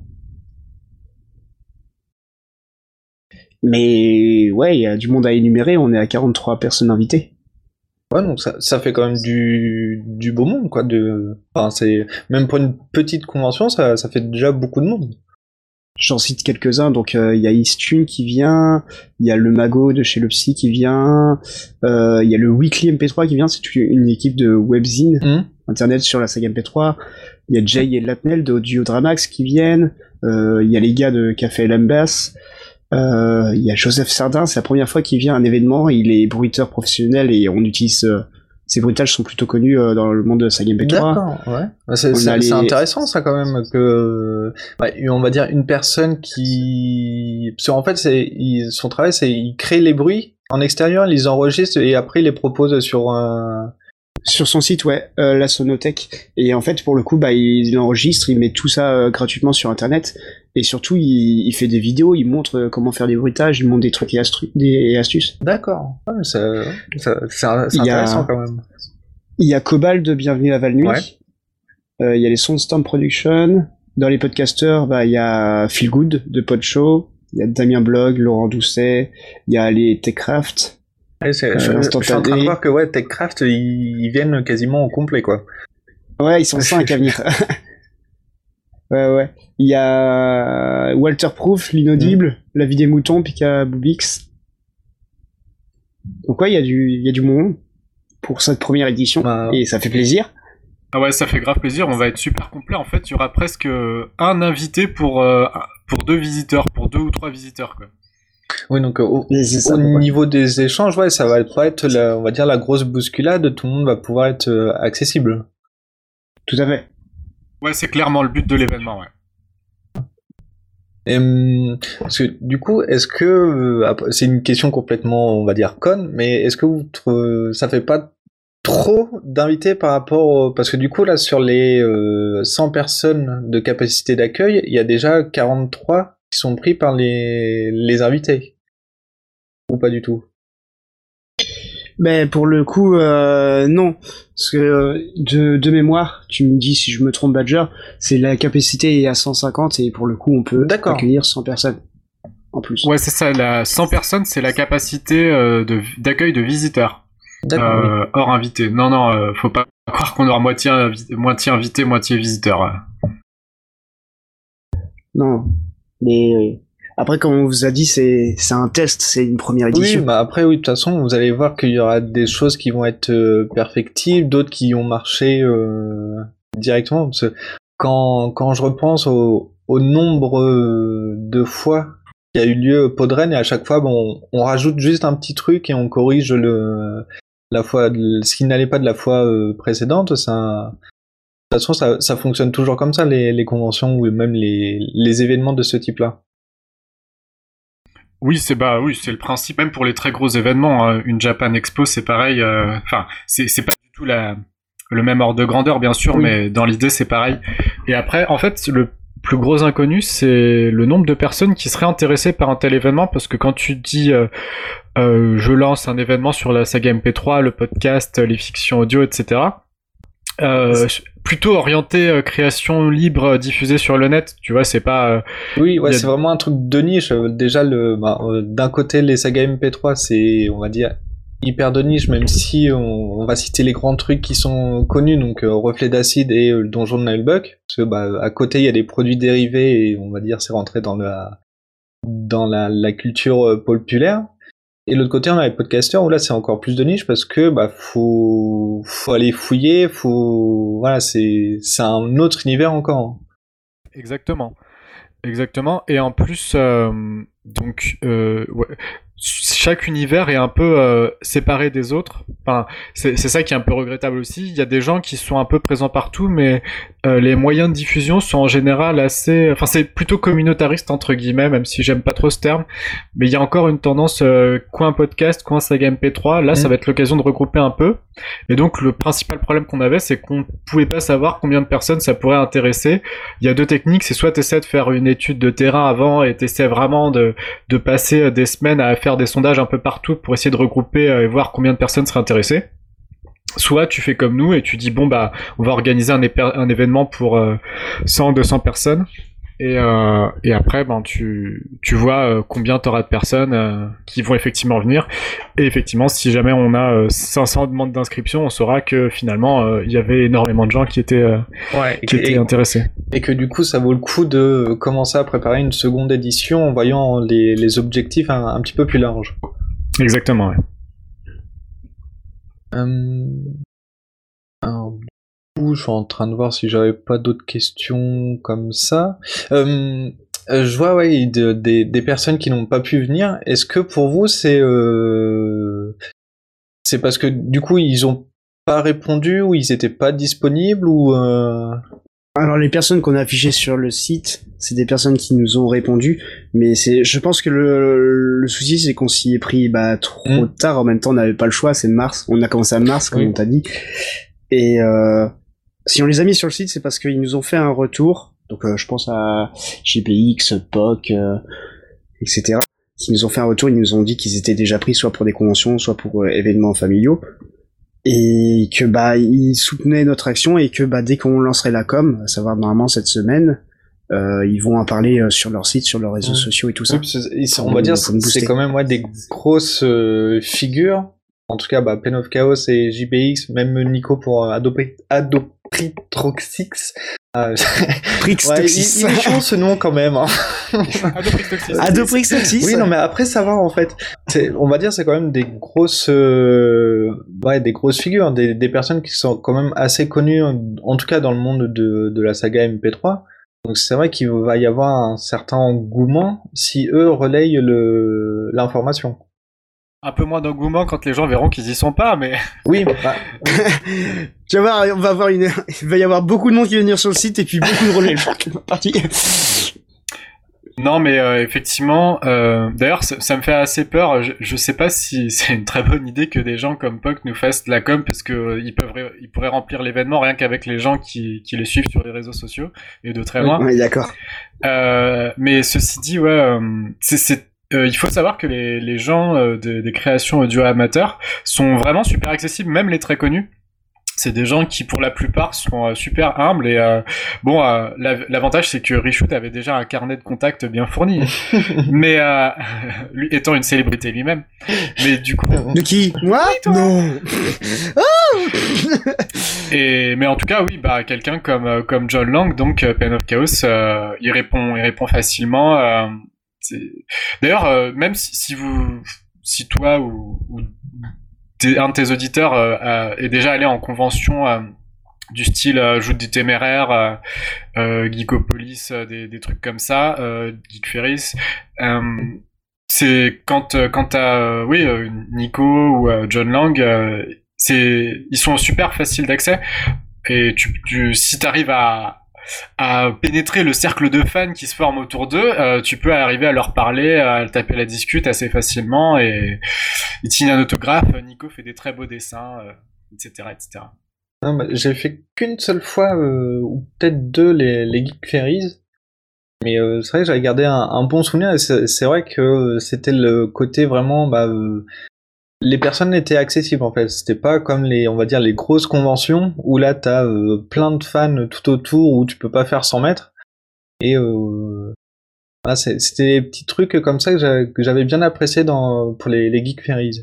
Mais ouais, il y a du monde à énumérer, on est à quarante-trois personnes invitées. Ouais, donc ça, ça fait quand même du, du beau monde, quoi. De... Enfin, c'est... Même pour une petite convention, ça, ça fait déjà beaucoup de monde. J'en cite quelques-uns, donc il euh, y a Istune qui vient, il y a le Mago de chez le Psy qui vient, il euh, y a le Weekly M P trois qui vient, c'est une équipe de webzine, mmh. internet sur la saga M P trois, il y a Jay et Latnel de Audiodramax qui viennent, il euh, y a les gars de Café Lambas, il euh, y a Joseph Sardin, c'est la première fois qu'il vient à un événement, il est bruiteur professionnel et on utilise euh, ses bruitages sont plutôt connus euh, dans le monde de la saga M P trois. D'accord, ouais. C'est, c'est, les... c'est intéressant ça quand même que ouais, on va dire une personne qui parce qu'en fait c'est il... son travail c'est il crée les bruits en extérieur, il les enregistre et après il les propose sur un sur son site, ouais, euh, la Sonothèque. Et en fait, pour le coup, bah, il, il enregistre, il met tout ça euh, gratuitement sur Internet. Et surtout, il, il fait des vidéos, il montre euh, comment faire des bruitages, il montre des trucs et, astru- des, et astuces. D'accord. Ouais, ça, ça, ça, c'est intéressant a, quand même. Il y a Cobalt de Bienvenue à Val-Nuit. Ouais. Euh, il y a les Soundstorm Production. Dans les podcasters, bah, il y a Feel Good de Podshow. Il y a Damien Blog, Laurent Doucet. Il y a les Techcraft. Ouais, c'est, euh, je, je suis en train de voir que ouais, Techcraft, ils, ils viennent quasiment au complet, quoi. Ouais, ils sont cinq à venir. ouais, ouais. Il y a Walterproof, l'inaudible, mmh. La vie des moutons, Pika Boobix. Donc ouais, il y a du, il y a du monde pour cette première édition, bah, et ça fait plaisir. Ah ouais, ça fait grave plaisir. On va être super complet. En fait, il y aura presque un invité pour euh, pour deux visiteurs, pour deux ou trois visiteurs, quoi. Oui, donc au, ça, au ouais. niveau des échanges, ouais, ça va pas être, la, on va dire, la grosse bousculade, tout le monde va pouvoir être euh, accessible. Tout à fait. Ouais, c'est clairement le but de l'événement, ouais. Et, parce que, du coup, est-ce que, euh, c'est une question complètement, on va dire, conne, mais est-ce que vous, euh, ça fait pas trop d'invités par rapport au... Parce que du coup, là, sur les euh, cent personnes de capacité d'accueil, il y a déjà quarante-trois qui sont pris par les, les invités. Ou pas du tout? Ben pour le coup, euh, non. Parce que euh, de, de mémoire, tu me dis si je me trompe, Badger, c'est la capacité est à cent cinquante et pour le coup, on peut D'accord. accueillir cent personnes en plus. Ouais, c'est ça, la cent personnes, c'est la capacité euh, de, d'accueil de visiteurs. D'accord. Euh, hors invité. Non, non, euh, faut pas croire qu'on aura moitié, invi- moitié invité, moitié visiteur. Non. Mais euh, après, comme on vous a dit, c'est c'est un test, c'est une première édition. Oui, bah après, oui, de toute façon, vous allez voir qu'il y aura des choses qui vont être euh, perfectibles, d'autres qui ont marché euh, directement. Parce que quand, quand je repense au, au nombre euh, de fois qu'il y a eu lieu Podren, et à chaque fois, bon, on rajoute juste un petit truc et on corrige le, la fois, ce qui n'allait pas de la fois euh, précédente. Ça, de toute façon, ça, ça fonctionne toujours comme ça, les, les conventions ou même les, les événements de ce type-là. Oui, c'est bah oui, c'est le principe même pour les très gros événements. Hein. Une Japan Expo, c'est pareil. Enfin, euh, c'est c'est pas du tout la le même ordre de grandeur, bien sûr, oui. Mais dans l'idée, c'est pareil. Et après, en fait, le plus gros inconnu, c'est le nombre de personnes qui seraient intéressées par un tel événement, parce que quand tu dis euh, euh, je lance un événement sur la saga M P trois, le podcast, les fictions audio, et cetera. Euh, plutôt orienté euh, création libre euh, diffusée sur le net, tu vois, c'est pas euh, oui ouais a... c'est vraiment un truc de niche. Déjà le bah, euh, d'un côté les sagas M P trois, c'est on va dire hyper de niche, même si on, on va citer les grands trucs qui sont connus, donc euh, Reflet d'acide et euh, le donjon de Nullbuck, parce que bah à côté il y a des produits dérivés et on va dire c'est rentré dans la dans la, la culture euh, populaire. Et de l'autre côté, on a les podcasters où là c'est encore plus de niche parce que bah faut faut aller fouiller, faut voilà, c'est c'est un autre univers encore. Exactement, exactement. Et en plus, euh, donc euh, ouais, chaque univers est un peu euh, séparé des autres. Enfin, c'est c'est ça qui est un peu regrettable aussi. Il y a des gens qui sont un peu présents partout, mais euh, les moyens de diffusion sont en général assez... Enfin, c'est plutôt communautariste, entre guillemets, même si j'aime pas trop ce terme. Mais il y a encore une tendance euh, coin podcast, coin saga M P trois. Là, mmh. ça va être l'occasion de regrouper un peu. Et donc, le principal problème qu'on avait, c'est qu'on pouvait pas savoir combien de personnes ça pourrait intéresser. Il y a deux techniques. C'est soit t'essaies de faire une étude de terrain avant et t'essaies vraiment de, de passer des semaines à faire des sondages un peu partout pour essayer de regrouper et voir combien de personnes seraient intéressées. Soit tu fais comme nous et tu dis bon bah on va organiser un, éper- un événement pour euh, cent deux cents personnes et, euh, et après ben tu, tu vois euh, combien t'auras de personnes euh, qui vont effectivement venir, et effectivement si jamais on a euh, cinq cents demandes d'inscription, on saura que finalement il euh, y avait énormément de gens qui étaient, euh, ouais, qui et, étaient intéressés. Et que du coup ça vaut le coup de commencer à préparer une seconde édition en voyant les, les objectifs un, un petit peu plus larges. Exactement, ouais. Euh... Alors, du coup, je suis en train de voir si j'avais pas d'autres questions comme ça. Euh, je vois, ouais, de, de, des personnes qui n'ont pas pu venir. Est-ce que pour vous, c'est euh... c'est parce que du coup, ils ont pas répondu ou ils étaient pas disponibles ou euh... Alors les personnes qu'on a affichées sur le site, c'est des personnes qui nous ont répondu, mais c'est, je pense que le, le souci c'est qu'on s'y est pris bah trop mmh. tard. En même temps, on n'avait pas le choix. C'est mars, on a commencé à mars comme oui. on t'a dit. Et euh, si on les a mis sur le site, c'est parce qu'ils nous ont fait un retour. Donc euh, je pense à G P X, P O C, euh, et cetera. Qui nous ont fait un retour, ils nous ont dit qu'ils étaient déjà pris soit pour des conventions, soit pour euh, événements familiaux. Et que bah ils soutenaient notre action et que bah dès qu'on lancerait la com, à savoir normalement cette semaine, euh, ils vont en parler euh, sur leur site, sur leurs réseaux ouais. sociaux et tout ça. Oui, on va dire que c'est quand même ouais, des grosses euh, figures. En tout cas, bah, Pen of Chaos et J P X, même Nico pour Adoprix Adoprix euh, Prix ouais, il, il est chiant ce nom quand même. Hein. Adoprix Toxis. Oui, non, mais après savoir en fait, c'est, on va dire c'est quand même des grosses, euh, ouais, des grosses figures, des, des personnes qui sont quand même assez connues, en tout cas dans le monde de, de la saga M P trois. Donc c'est vrai qu'il va y avoir un certain engouement si eux relayent le, l'information. Un peu moins d'engouement quand les gens verront qu'ils y sont pas, mais... Oui, bah... tu vas voir, on va avoir une... il va y avoir beaucoup de monde qui va venir sur le site et puis beaucoup de relais. Parti. Non, mais euh, effectivement, euh, d'ailleurs, ça, ça me fait assez peur. Je, je sais pas si c'est une très bonne idée que des gens comme Puck nous fassent de la com, parce que euh, ils peuvent, ré- ils pourraient remplir l'événement rien qu'avec les gens qui, qui les suivent sur les réseaux sociaux et de très loin. Oui, d'accord. Euh, mais ceci dit, ouais, euh, c'est, c'est, euh, il faut savoir que les, les gens euh, de- des créations audio amateurs sont vraiment super accessibles, même les très connus. C'est des gens qui, pour la plupart, sont euh, super humbles et euh, bon, euh, la- l'avantage c'est que Richout avait déjà un carnet de contacts bien fourni, mais euh, lui étant une célébrité lui-même. Mais du coup, De qui? Moi? Non. et mais en tout cas, oui, bah quelqu'un comme euh, comme John Lang, donc euh, Pen of Chaos, euh, il répond, il répond facilement. euh, c'est- D'ailleurs, euh, même si, si vous, si toi ou, ou t'es- un de tes auditeurs euh, a- est déjà allé en convention euh, du style euh, Joute du Téméraire, euh, euh, Geekopolis, euh, des, des trucs comme ça, euh, Geek Ferris, euh, c'est quand euh, quand t'as euh, oui euh, Nico ou euh, John Lang, euh, c'est ils sont super faciles d'accès et tu, tu si t'arrives à à pénétrer le cercle de fans qui se forme autour d'eux, euh, tu peux arriver à leur parler, à taper la discute assez facilement et il signe un autographe. Nico fait des très beaux dessins, euh, et cetera, et cetera. Non, bah, j'ai fait qu'une seule fois, euh, ou peut-être deux, les, les Geek Fairies. Mais euh, c'est vrai que j'avais gardé un, un bon souvenir, et c'est, c'est vrai que euh, c'était le côté vraiment, bah, euh, les personnes étaient accessibles en fait. C'était pas comme les, on va dire, les grosses conventions où là t'as euh, plein de fans tout autour où tu peux pas faire cent mètres. Et euh, ah, c'est- c'était des petits trucs comme ça que j'avais, que j'avais bien apprécié dans, pour les, les Geek Fairies.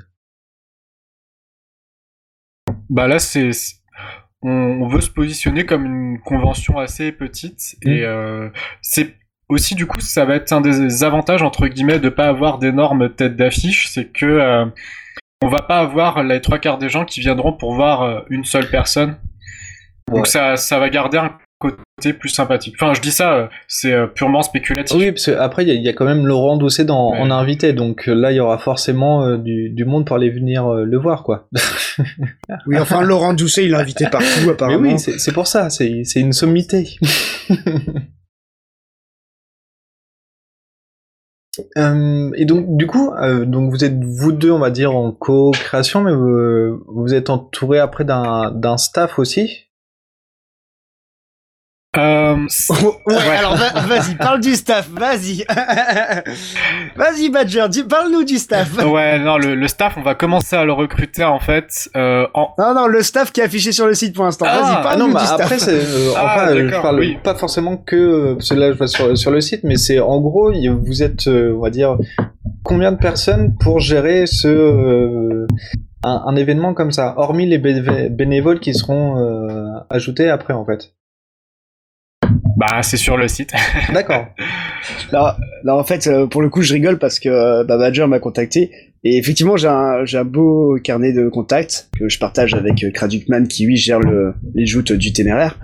Bah là, c'est on, on veut se positionner comme une convention assez petite Mm. et euh, c'est aussi du coup ça va être un des avantages entre guillemets de pas avoir d'énormes têtes d'affiche, c'est que euh, on va pas avoir les trois quarts des gens qui viendront pour voir euh, une seule personne. Ouais. Donc ça, ça va garder un côté plus sympathique. Enfin, je dis ça, euh, c'est euh, purement spéculatif. Oui, parce qu'après, il y, a- il y a quand même Laurent Doucet dans, Ouais. en invité, donc euh, là, il y aura forcément euh, du, du monde pour aller venir euh, le voir, quoi. Oui, enfin, Laurent Doucet, il l'a invité partout, Mais apparemment. oui, c'est, c'est pour ça, c'est, c'est une sommité. Euh, et donc, du coup, euh, donc vous êtes vous deux, on va dire, en co-création, mais vous, vous êtes entouré après d'un, d'un staff aussi. Euh, Oh, ouais, alors va- vas-y, parle du staff, vas-y. Vas-y, Badger, dis, parle-nous du staff. ouais, non, le, le staff, on va commencer à le recruter en fait. Euh, en... Non, non, le staff qui est affiché sur le site pour l'instant. Ah, Vas-y, Ah parle-nous non, bah du staff. après, c'est, euh, Ah, enfin, euh, je d'accord, parle oui. pas forcément que, euh, parce que là, je vois sur, sur le site, mais c'est en gros, il- vous êtes, euh, on va dire, combien de personnes pour gérer ce, euh, un, un événement comme ça, hormis les bé- bénévoles qui seront euh, ajoutés après, en fait. Bah, c'est sur le site. D'accord. Là, là, en fait, euh, pour le coup, je rigole parce que euh, bah, Badger m'a contacté. Et effectivement, j'ai un, j'ai un beau carnet de contacts que je partage avec euh, Kradukman qui, lui, gère le, les joutes du Téméraire.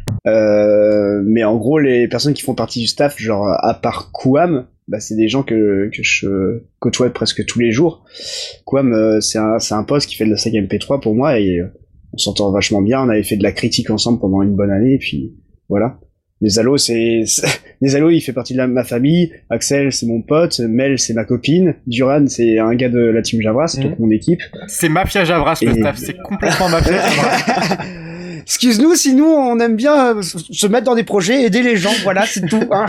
Euh, mais en gros, les personnes qui font partie du staff, genre à part Kouam, bah, c'est des gens que, que je côtoie presque tous les jours. Kouam, euh, c'est un, c'est un poste qui fait de la saga M P trois pour moi et euh, on s'entend vachement bien. On avait fait de la critique ensemble pendant une bonne année et puis voilà. Nesalo, c'est, c'est... Nesalo, il fait partie de la, ma famille. Axel, c'est mon pote. Mel, c'est ma copine. Duran, c'est un gars de la team Javras, Mhm. donc mon équipe. C'est Mafia Javras, le Et- staff. C'est complètement Mafia Javras. Excuse-nous si nous, on aime bien euh, se mettre dans des projets, aider les gens, voilà, c'est tout. Hein.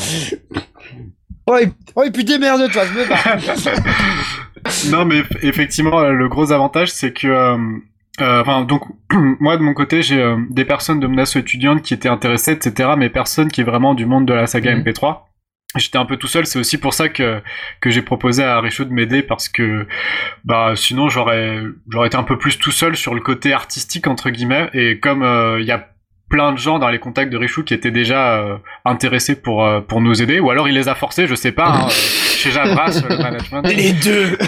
Oh, et, oh, et puis démerde-toi, je me barre. Non, mais eff- effectivement, euh, le gros avantage, c'est que, euh, euh, enfin, donc, moi de mon côté, j'ai euh, des personnes de mon asso étudiante qui étaient intéressées, et cetera, mais personne qui est vraiment du monde de la saga Mhm. M P trois. J'étais un peu tout seul, c'est aussi pour ça que que j'ai proposé à Richaud de m'aider parce que bah sinon j'aurais j'aurais été un peu plus tout seul sur le côté artistique entre guillemets et comme il y a plein de gens dans les contacts de Richaud qui étaient déjà euh, intéressés pour euh, pour nous aider ou alors il les a forcés, je sais pas hein, euh, chez Javras le management. Les deux.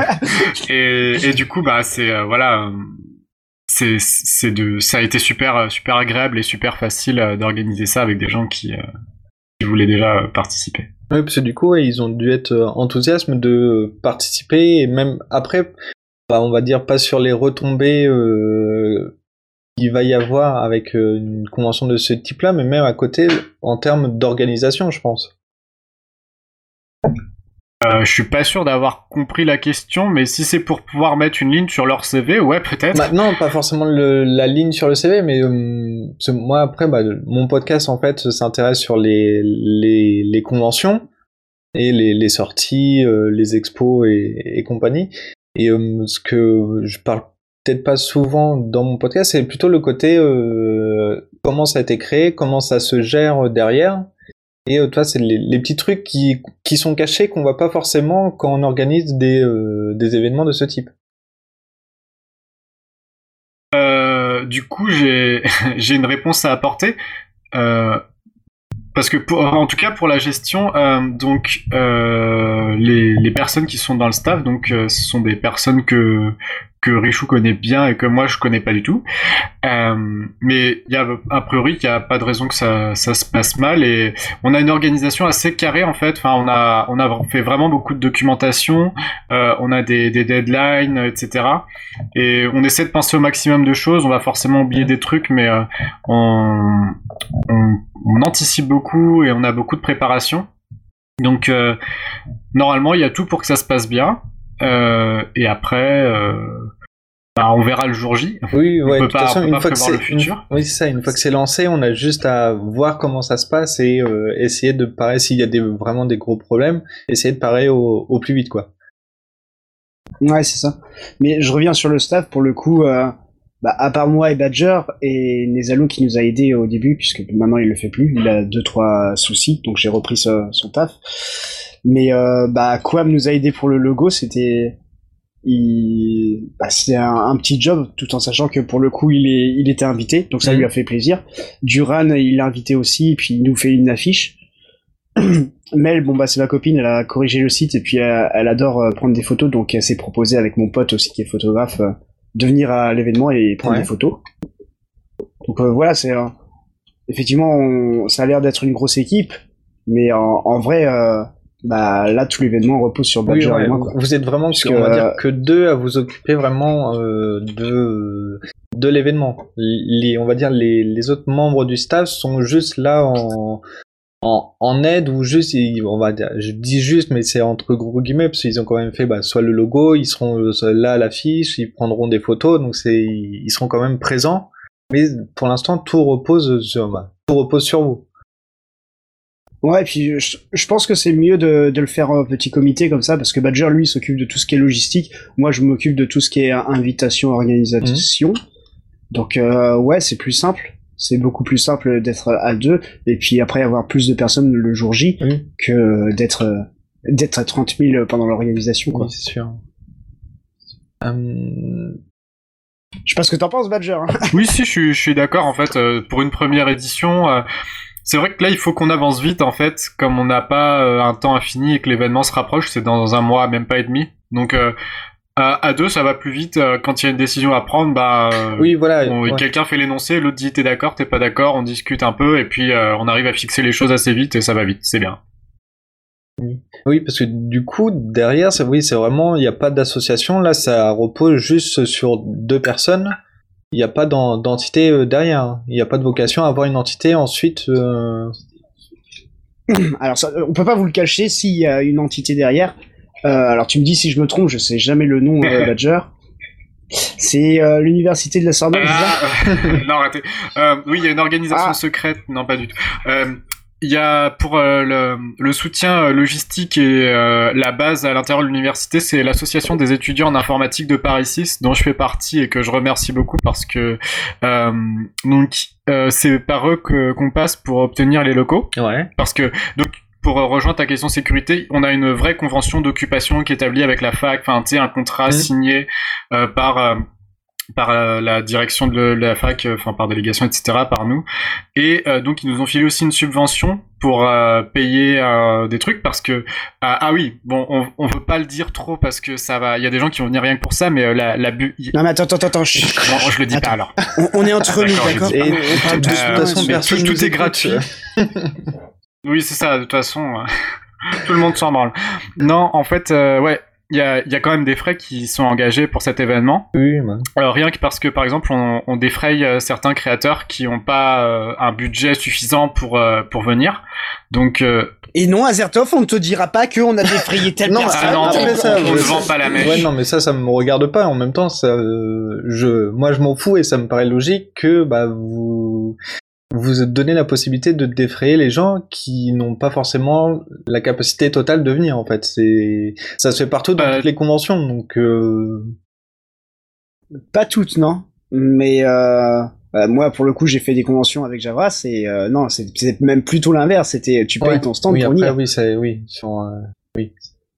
Et et du coup bah c'est euh, voilà euh, c'est c'est de ça a été super super agréable et super facile euh, d'organiser ça avec des gens qui euh, qui voulaient déjà euh, participer. Oui, parce que du coup, ouais, ils ont dû être euh, enthousiastes de participer, et même après, bah, on va dire pas sur les retombées euh, qu'il va y avoir avec euh, une convention de ce type-là, mais même à côté, en termes d'organisation, je pense. Euh, je suis pas sûr d'avoir compris la question, mais si c'est pour pouvoir mettre une ligne sur leur C V, ouais, peut-être. Bah, non, pas forcément le, la ligne sur le C V, mais euh, parce que moi après, bah, mon podcast en fait s'intéresse sur les les, les conventions et les, les sorties, euh, les expos et, et compagnie. Et euh, ce que je parle peut-être pas souvent dans mon podcast, c'est plutôt le côté euh, comment ça a été créé, comment ça se gère derrière. Et euh, toi, c'est les, les petits trucs qui, qui sont cachés qu'on voit pas forcément quand on organise des, euh, des événements de ce type. Euh, du coup, j'ai j'ai une réponse à apporter. Euh, parce que pour, en tout cas pour la gestion, euh, donc euh, les les personnes qui sont dans le staff, donc euh, ce sont des personnes que que Richou connaît bien et que moi je connais pas du tout. Euh, mais il y a a priori qu'il y a pas de raison que ça ça se passe mal et on a une organisation assez carrée en fait. Enfin on a on a fait vraiment beaucoup de documentation, euh, on a des des deadlines, et cetera. Et on essaie de penser au maximum de choses. On va forcément oublier des trucs, mais euh, on, on on anticipe beaucoup et on a beaucoup de préparation. Donc euh, normalement il y a tout pour que ça se passe bien. Euh, et après, euh, bah, on verra le jour J. Oui, ouais, on peut de toute pas, façon, on peut une pas fois que prévoir c'est, le futur. une, oui, c'est ça. Une fois que c'est lancé, on a juste à voir comment ça se passe et euh, essayer de parer s'il y a des, vraiment des gros problèmes, essayer de parer au, au plus vite, quoi. Ouais, c'est ça. Mais je reviens sur le staff pour le coup. Euh, bah, à part moi et Badger et Nezalo qui nous a aidés au début, puisque maintenant il le fait plus, il a deux trois soucis, donc j'ai repris ce, son taf. Mais euh, bah Quam nous a aidé pour le logo, c'était il bah, c'était un, un petit job, tout en sachant que pour le coup il est il était invité, donc ça mmh. lui a fait plaisir. Duran il l'a invité aussi, et puis il nous fait une affiche. Mel, bon bah c'est ma copine, elle a corrigé le site et puis elle, elle adore euh, prendre des photos, donc elle s'est proposée avec mon pote aussi qui est photographe euh, de venir à l'événement et prendre ouais. des photos. Donc euh, voilà, c'est euh, effectivement on, ça a l'air d'être une grosse équipe, mais en, en vrai euh, bah là tout l'événement repose sur Badger oui, ouais, et moi, quoi. Vous êtes vraiment Parce que, que, on va euh, dire que deux à vous occuper vraiment euh, de de l'événement. Les, on va dire les les autres membres du staff sont juste là en En, en aide ou juste, on va dire, je dis juste, mais c'est entre gros guillemets, parce qu'ils ont quand même fait bah, soit le logo, ils seront là à l'affiche, ils prendront des photos, donc c'est, ils seront quand même présents. Mais pour l'instant, tout repose sur, bah, tout repose sur vous. Ouais, et puis je, je pense que c'est mieux de, de le faire en petit comité comme ça, parce que Badger, lui, s'occupe de tout ce qui est logistique. Moi, je m'occupe de tout ce qui est invitation, organisation. Mmh. Donc, euh, ouais, c'est plus simple. C'est beaucoup plus simple d'être à deux, et puis après avoir plus de personnes le jour J, mmh. que d'être, d'être à trente mille pendant l'organisation, quoi. Oui, c'est sûr. Um... Je sais pas ce que t'en penses, Badger. Hein. Oui, si, je suis, je suis d'accord, en fait, euh, pour une première édition, euh, c'est vrai que là, il faut qu'on avance vite, en fait, comme on n'a pas euh, un temps infini et que l'événement se rapproche, c'est dans un mois, même pas et demi, donc... Euh, À, à deux, ça va plus vite. Euh, quand il y a une décision à prendre, bah, euh, oui, voilà, on, ouais. quelqu'un fait l'énoncé, l'autre dit t'es d'accord, t'es pas d'accord, on discute un peu, et puis euh, on arrive à fixer les choses assez vite et ça va vite. C'est bien. Oui, oui parce que du coup, derrière, c'est, oui, c'est vraiment, il n'y a pas d'association. Là, ça repose juste sur deux personnes. Il n'y a pas d'en, d'entité euh, derrière. Il n'y a pas de vocation à avoir une entité ensuite. Euh... Alors, ça, on peut pas vous le cacher s'il y a une entité derrière. Euh, alors tu me dis si je me trompe, je sais jamais le nom euh, Badger. C'est euh, l'université de la Sorbonne, ah, c'est ça euh, Non, raté. Euh, oui, il y a une organisation ah. secrète. Non, pas du tout. Euh, il y a pour euh, le, le soutien logistique et euh, la base à l'intérieur de l'université, c'est l'association des étudiants en informatique de Paris six, dont je fais partie et que je remercie beaucoup parce que euh, donc euh, c'est par eux que qu'on passe pour obtenir les locaux. Ouais. Parce que donc pour rejoindre ta question sécurité, on a une vraie convention d'occupation qui est établie avec la fac, enfin, tu sais, un contrat mmh. signé euh, par euh, par euh, la direction de la fac, enfin euh, par délégation, et cetera, par nous. Et euh, donc ils nous ont filé aussi une subvention pour euh, payer euh, des trucs parce que euh, ah oui, bon, on on veut pas le dire trop parce que ça va, il y a des gens qui vont venir rien que pour ça, mais euh, la la bu... Non mais attends attends attends. Bon, je le dis attends. pas alors. On, on est entre nous, d'accord. Et on parle de toute façon, personne tout, tout nous est écoute. gratuit. Oui, c'est ça, de toute façon, tout le monde s'en branle. Non, en fait, euh, ouais, il y a, il y a quand même des frais qui sont engagés pour cet événement. Oui, ouais. Alors rien que parce que par exemple on, on défraye euh, certains créateurs qui n'ont pas euh, un budget suffisant pour euh, pour venir. Donc euh... et non, Azertov, on ne te dira pas qu'on a défrayé telle non, personne. Ah non, après on, ça, on, on je- ne vend pas la mèche. Ouais, non, mais ça, ça me regarde pas. En même temps, ça, euh, je, moi, je m'en fous et ça me paraît logique que bah vous vous donnez la possibilité de défrayer les gens qui n'ont pas forcément la capacité totale de venir. En fait, c'est ça se fait partout dans Euh, toutes les conventions. Donc, euh... Pas toutes, non. Mais euh, euh, moi, pour le coup, j'ai fait des conventions avec Javras et euh, non, c'est, c'est même plutôt l'inverse. C'était tu payes ouais. ton stand oui, pour après, venir. oui, c'est oui, sur, euh, oui.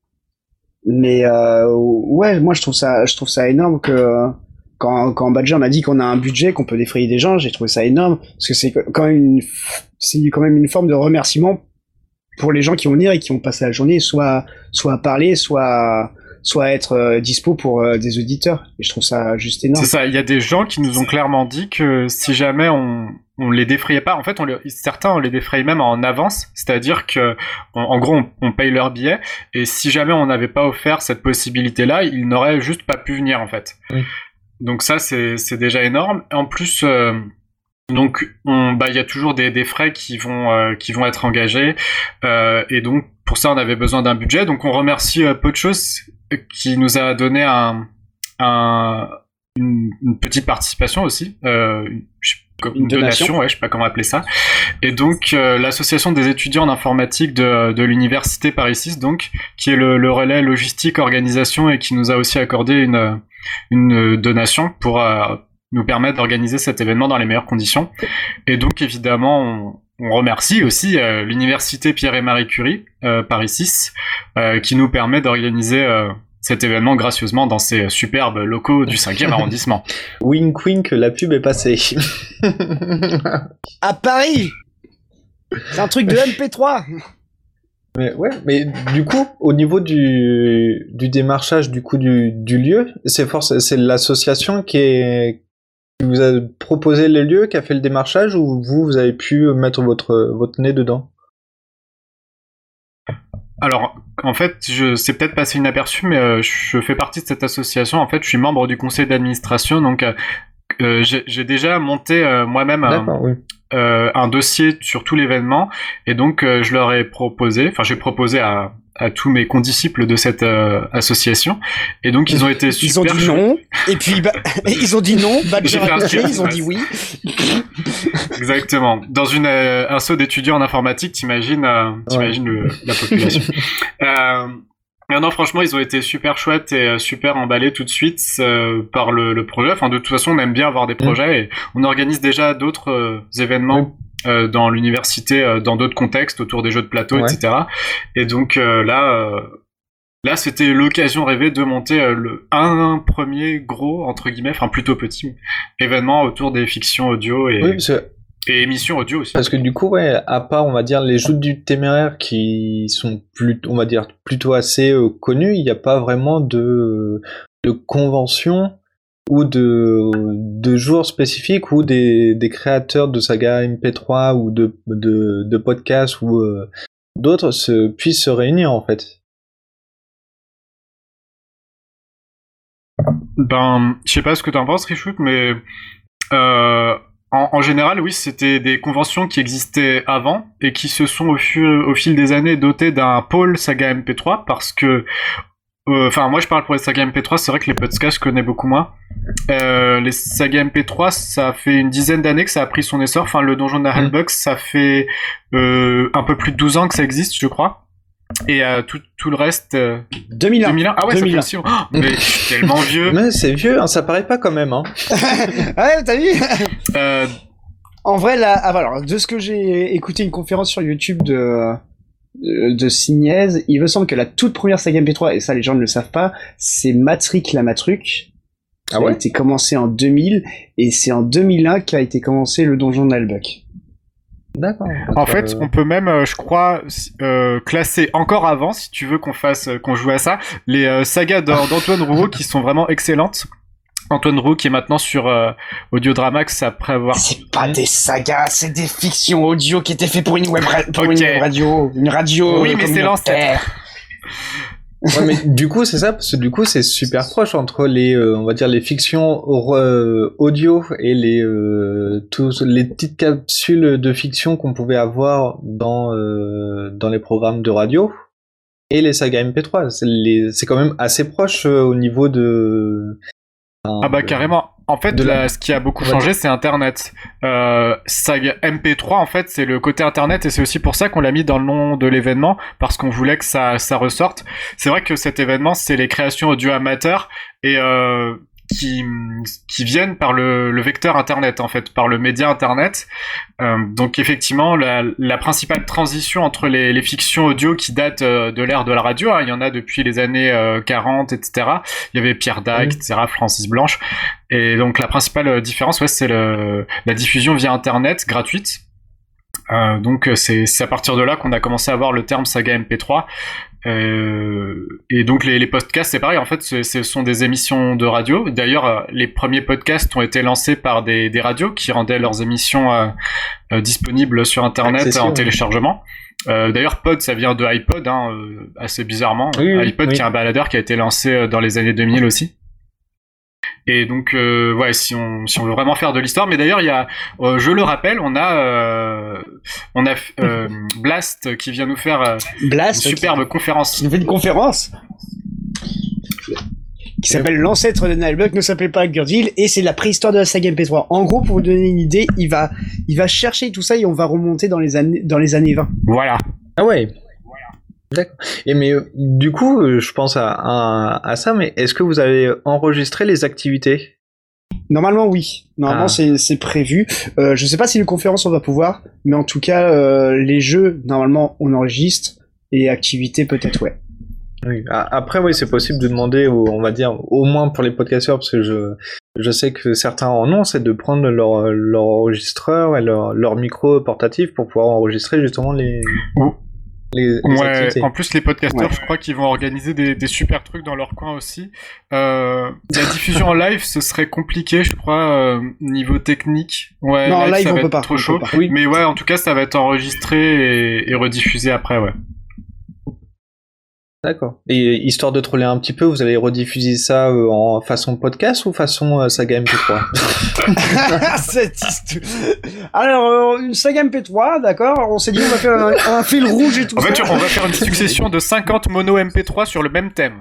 Mais euh, ouais, moi je trouve ça, je trouve ça énorme que quand quand Badger m'a dit qu'on a un budget, qu'on peut défrayer des gens, j'ai trouvé ça énorme parce que c'est quand même une, c'est quand même une forme de remerciement pour les gens qui vont venir et qui vont passer la journée, soit soit à parler, soit soit à être euh, dispo pour euh, des auditeurs. Et je trouve ça juste énorme. C'est ça, il y a des gens qui nous ont clairement dit que si jamais on on les défrayait pas, en fait, on les, certains on les défraye même en avance, c'est-à-dire que en, en gros on, on paye leur billet et si jamais on n'avait pas offert cette possibilité-là, ils n'auraient juste pas pu venir en fait. Oui. Donc ça c'est c'est déjà énorme. En plus euh, donc on bah il y a toujours des des frais qui vont euh, qui vont être engagés euh, et donc pour ça on avait besoin d'un budget. Donc on remercie euh, peu de choses qui nous a donné un un une, une petite participation aussi, euh, je sais pas, une, Une donation. donation, ouais, je sais pas comment appeler ça. Et donc euh, l'association des étudiants en informatique de, de l'université Paris six, donc qui est le, le relais logistique organisation et qui nous a aussi accordé une une donation pour euh, nous permettre d'organiser cet événement dans les meilleures conditions. Et donc évidemment on on remercie aussi euh, l'université Pierre et Marie Curie euh, Paris six euh, qui nous permet d'organiser euh, cet événement gracieusement dans ces superbes locaux du cinquième arrondissement. Wink wink, la pub est passée. À Paris, c'est un truc de M P trois. Mais ouais, mais du coup, au niveau du, du démarchage du coup du, du lieu, c'est force, c'est l'association qui est qui vous a proposé le lieu, qui a fait le démarchage, ou vous, vous avez pu mettre votre votre nez dedans? Alors, en fait, je c'est peut-être passé inaperçu, mais euh, je fais partie de cette association. En fait, je suis membre du conseil d'administration, donc euh, euh, j'ai, j'ai déjà monté euh, moi-même un, D'accord, oui. euh, un dossier sur tout l'événement, et donc euh, je leur ai proposé, enfin j'ai proposé à, à tous mes condisciples de cette euh, association, et donc ils ont été super. Ils ont dit non, et puis bah, ils ont dit non, Badger J'ai fait a un coché, sketch, ils ont ouais. dit oui. Exactement. Dans une euh, un saut d'étudiants en informatique, t'imagines, euh, t'imagines le, la population. euh, mais non, franchement, ils ont été super chouettes et euh, super emballés tout de suite euh, par le, le projet. Enfin, de toute façon, on aime bien avoir des projets et on organise déjà d'autres euh, événements euh, dans l'université, euh, dans d'autres contextes, autour des jeux de plateau, Ouais. et cetera. Et donc euh, là, euh, là, c'était l'occasion rêvée de monter euh, le un premier gros entre guillemets, enfin plutôt petit événement autour des fictions audio et, Oui, parce que, et émissions audio aussi. parce que du coup, ouais, à part, on va dire, les joutes du téméraire qui sont plus, on va dire, plutôt assez euh, connus, il n'y a pas vraiment de, de convention ou de, de jours spécifiques où des, des créateurs de saga M P trois ou de, de, de podcasts ou euh, d'autres se, puissent se réunir, en fait. Ben, je sais pas ce que t'en penses, Richout, mais euh, en, en général, oui, c'était des conventions qui existaient avant et qui se sont au fil, au fil des années dotées d'un pôle saga M P trois parce que, enfin, euh, moi je parle pour les sagas M P trois, c'est vrai que les podcasts je connais beaucoup moins. Euh, les sagas M P trois, ça fait une dizaine d'années que ça a pris son essor. Enfin, le donjon de la Hellbox, ça fait euh, un peu plus de douze ans que ça existe, je crois. Et euh, tout, tout le reste... Euh... deux mille un. deux mille un. Ah ouais, deux mille un. ça fait aussi... Oh, mais je suis tellement vieux. Mais c'est vieux, hein, ça paraît pas quand même, hein. Ouais, t'as vu? Euh, En vrai, là, ah, bah, alors, de ce que j'ai écouté une conférence sur YouTube de de, de Signez, il me semble que la toute première saga M P trois, et ça les gens ne le savent pas, c'est Matrick la Matruc. Ça Ah ouais a été commencé en deux mille, et c'est en deux mille un qu'a été commencé le donjon de Nalbuck. D'accord. En fait, on peut même, euh, je crois, euh, classer encore avant, si tu veux qu'on fasse, euh, qu'on joue à ça, les euh, sagas d'An- d'Antoine Rouault qui sont vraiment excellentes. Antoine Rouault qui est maintenant sur euh, Audiodramax après avoir... C'est pas des sagas, c'est des fictions audio qui étaient faites pour une web, ra- pour Ok. une web radio, une radio. Oui, mais c'est communautaire. Ouais, mais du coup, c'est ça, parce que du coup, c'est super proche entre les, euh, on va dire, les fictions euh, audio et les, euh, tous les petites capsules de fiction qu'on pouvait avoir dans, euh, dans les programmes de radio et les sagas M P trois. C'est, les, c'est quand même assez proche euh, au niveau de. Ah bah de, carrément. En fait, de la- là, ce qui a beaucoup Ouais. changé, c'est Internet. Euh, saga M P trois, en fait, c'est le côté Internet, et c'est aussi pour ça qu'on l'a mis dans le nom de l'événement, parce qu'on voulait que ça, ça ressorte. C'est vrai que cet événement, c'est les créations audio amateurs, et euh, qui, qui viennent par le, le vecteur Internet, en fait, par le média Internet. Euh, donc effectivement, la, la principale transition entre les, les fictions audio qui datent euh, de l'ère de la radio, hein, il y en a depuis les années euh, quarante, et cetera. Il y avait Pierre Dac, Oui. et cetera, Francis Blanche. Et donc la principale différence, ouais, c'est le, la diffusion via Internet gratuite. Euh, donc c'est, c'est à partir de là qu'on a commencé à voir le terme saga M P trois. Euh, et donc les, les podcasts, c'est pareil, en fait, ce, ce sont des émissions de radio. D'ailleurs, euh, les premiers podcasts ont été lancés par des, des radios qui rendaient leurs émissions euh, euh, disponibles sur Internet Accessible. en téléchargement. Euh, d'ailleurs, Pod, ça vient de iPod, hein, euh, assez bizarrement. Oui, oui, iPod oui. qui est un baladeur qui a été lancé euh, dans les années deux mille aussi. Et donc, euh, ouais, si on, si on veut vraiment faire de l'histoire, mais d'ailleurs, il y a, euh, je le rappelle, on a, euh, on a euh, Blast qui vient nous faire euh, une Blast, superbe qui, conférence. qui nous fait une conférence qui s'appelle L'ancêtre de Nalbuck ne s'appelle pas Gurdil et c'est la préhistoire de la saga M P trois. En gros, pour vous donner une idée, il va, il va chercher tout ça et on va remonter dans les années, dans les années vingt. Voilà. Ah ouais. D'accord. Et mais euh, du coup, euh, je pense à, à, à ça, mais est-ce que vous avez enregistré les activités? Normalement, oui. Normalement, Ah. c'est, c'est prévu. Euh, je sais pas si les conférences on va pouvoir, mais en tout cas, euh, les jeux, normalement, on enregistre et activités, peut-être, ouais. Oui. A- Après, oui, c'est possible de demander, au- on va dire, au moins pour les podcasteurs, parce que je, je sais que certains en ont, c'est de prendre leur, leur enregistreur et leur, leur micro portatif pour pouvoir enregistrer justement les, Oh. les, les Ouais, activités. en plus les podcasteurs, Ouais. je crois qu'ils vont organiser des, des super trucs dans leur coin aussi. Euh, la diffusion en live, ce serait compliqué, je crois, euh, niveau technique. Ouais, Non, en live, ça on va peut être pas, trop on chaud. peut pas. Oui. Mais ouais, en tout cas, ça va être enregistré et, et rediffusé après, ouais. D'accord. Et histoire de troller un petit peu, vous allez rediffuser ça euh, en façon podcast ou façon euh, saga M P trois? Cette histoire. Alors, euh, une saga M P trois, d'accord. On s'est dit on va faire un, un fil rouge et tout En ça. fait, on va faire une succession de cinquante mono M P trois sur le même thème.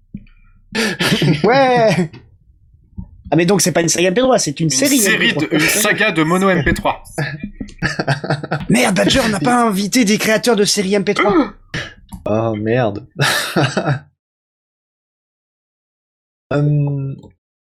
Ouais. Ah mais donc c'est pas une saga M P trois, c'est une, Une série. série, M P trois. de, une saga de mono M P trois. Merde, Badger, on n'a pas invité des créateurs de séries M P trois. Oh merde. Hum,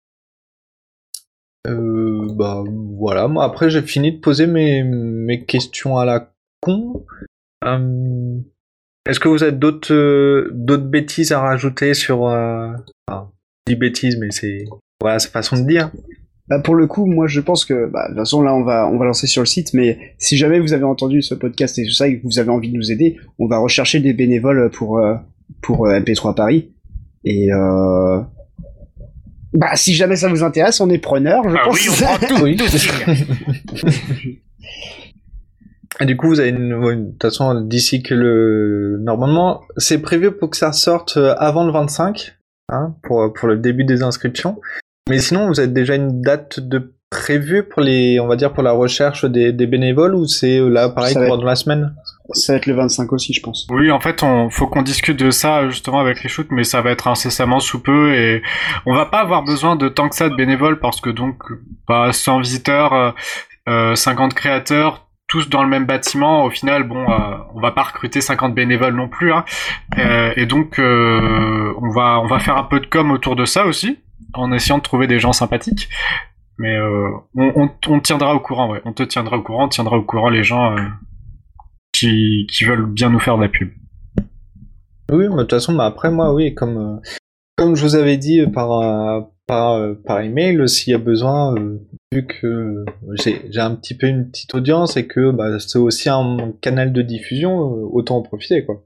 euh, bah voilà, moi après j'ai fini de poser mes, mes questions à la con. Hum, est-ce que vous avez d'autres euh, d'autres bêtises à rajouter sur... Euh... Enfin, je dis bêtises, mais c'est... Voilà, c'est façon de dire. Bah, pour le coup, moi, je pense que, bah, de toute façon, là, on va, on va lancer sur le site, mais si jamais vous avez entendu ce podcast et tout ça et que vous avez envie de nous aider, on va rechercher des bénévoles pour, euh, pour euh, M P trois Paris. Et, euh... bah, si jamais ça vous intéresse, on est preneur, je Ah pense. oui, on prend tout. Oui. tout. Et du coup, vous avez une, ouais, une- de toute façon, d'ici que le... Normalement, c'est prévu pour que ça sorte euh, avant le vingt-cinq, hein, pour, pour le début des inscriptions. Mais sinon, vous avez déjà une date de prévue pour les, on va dire, pour la recherche des, des bénévoles, ou c'est euh, là, pareil, Ça va pendant la semaine? Ça va être le vingt-cinq aussi, je pense. Oui, en fait, on faut qu'on discute de ça justement avec les shoots, mais ça va être incessamment sous peu et on va pas avoir besoin de tant que ça de bénévoles parce que donc bah, cent visiteurs, euh, euh, cinquante créateurs, tous dans le même bâtiment. Au final, bon, euh, on va pas recruter cinquante bénévoles non plus, hein. Euh, et donc euh, on va on va faire un peu de com autour de ça aussi, en essayant de trouver des gens sympathiques. Mais euh, on, on, on tiendra au courant, ouais. On te tiendra au courant, on tiendra au courant les gens. Euh, Qui, qui veulent bien nous faire de la pub. Oui, mais de toute façon, bah, après, moi, oui, comme, euh, comme je vous avais dit euh, par, euh, par, euh, par email, euh, s'il y a besoin, euh, vu que euh, j'ai, j'ai un petit peu une petite audience et que bah, c'est aussi un canal de diffusion, euh, autant en profiter, quoi.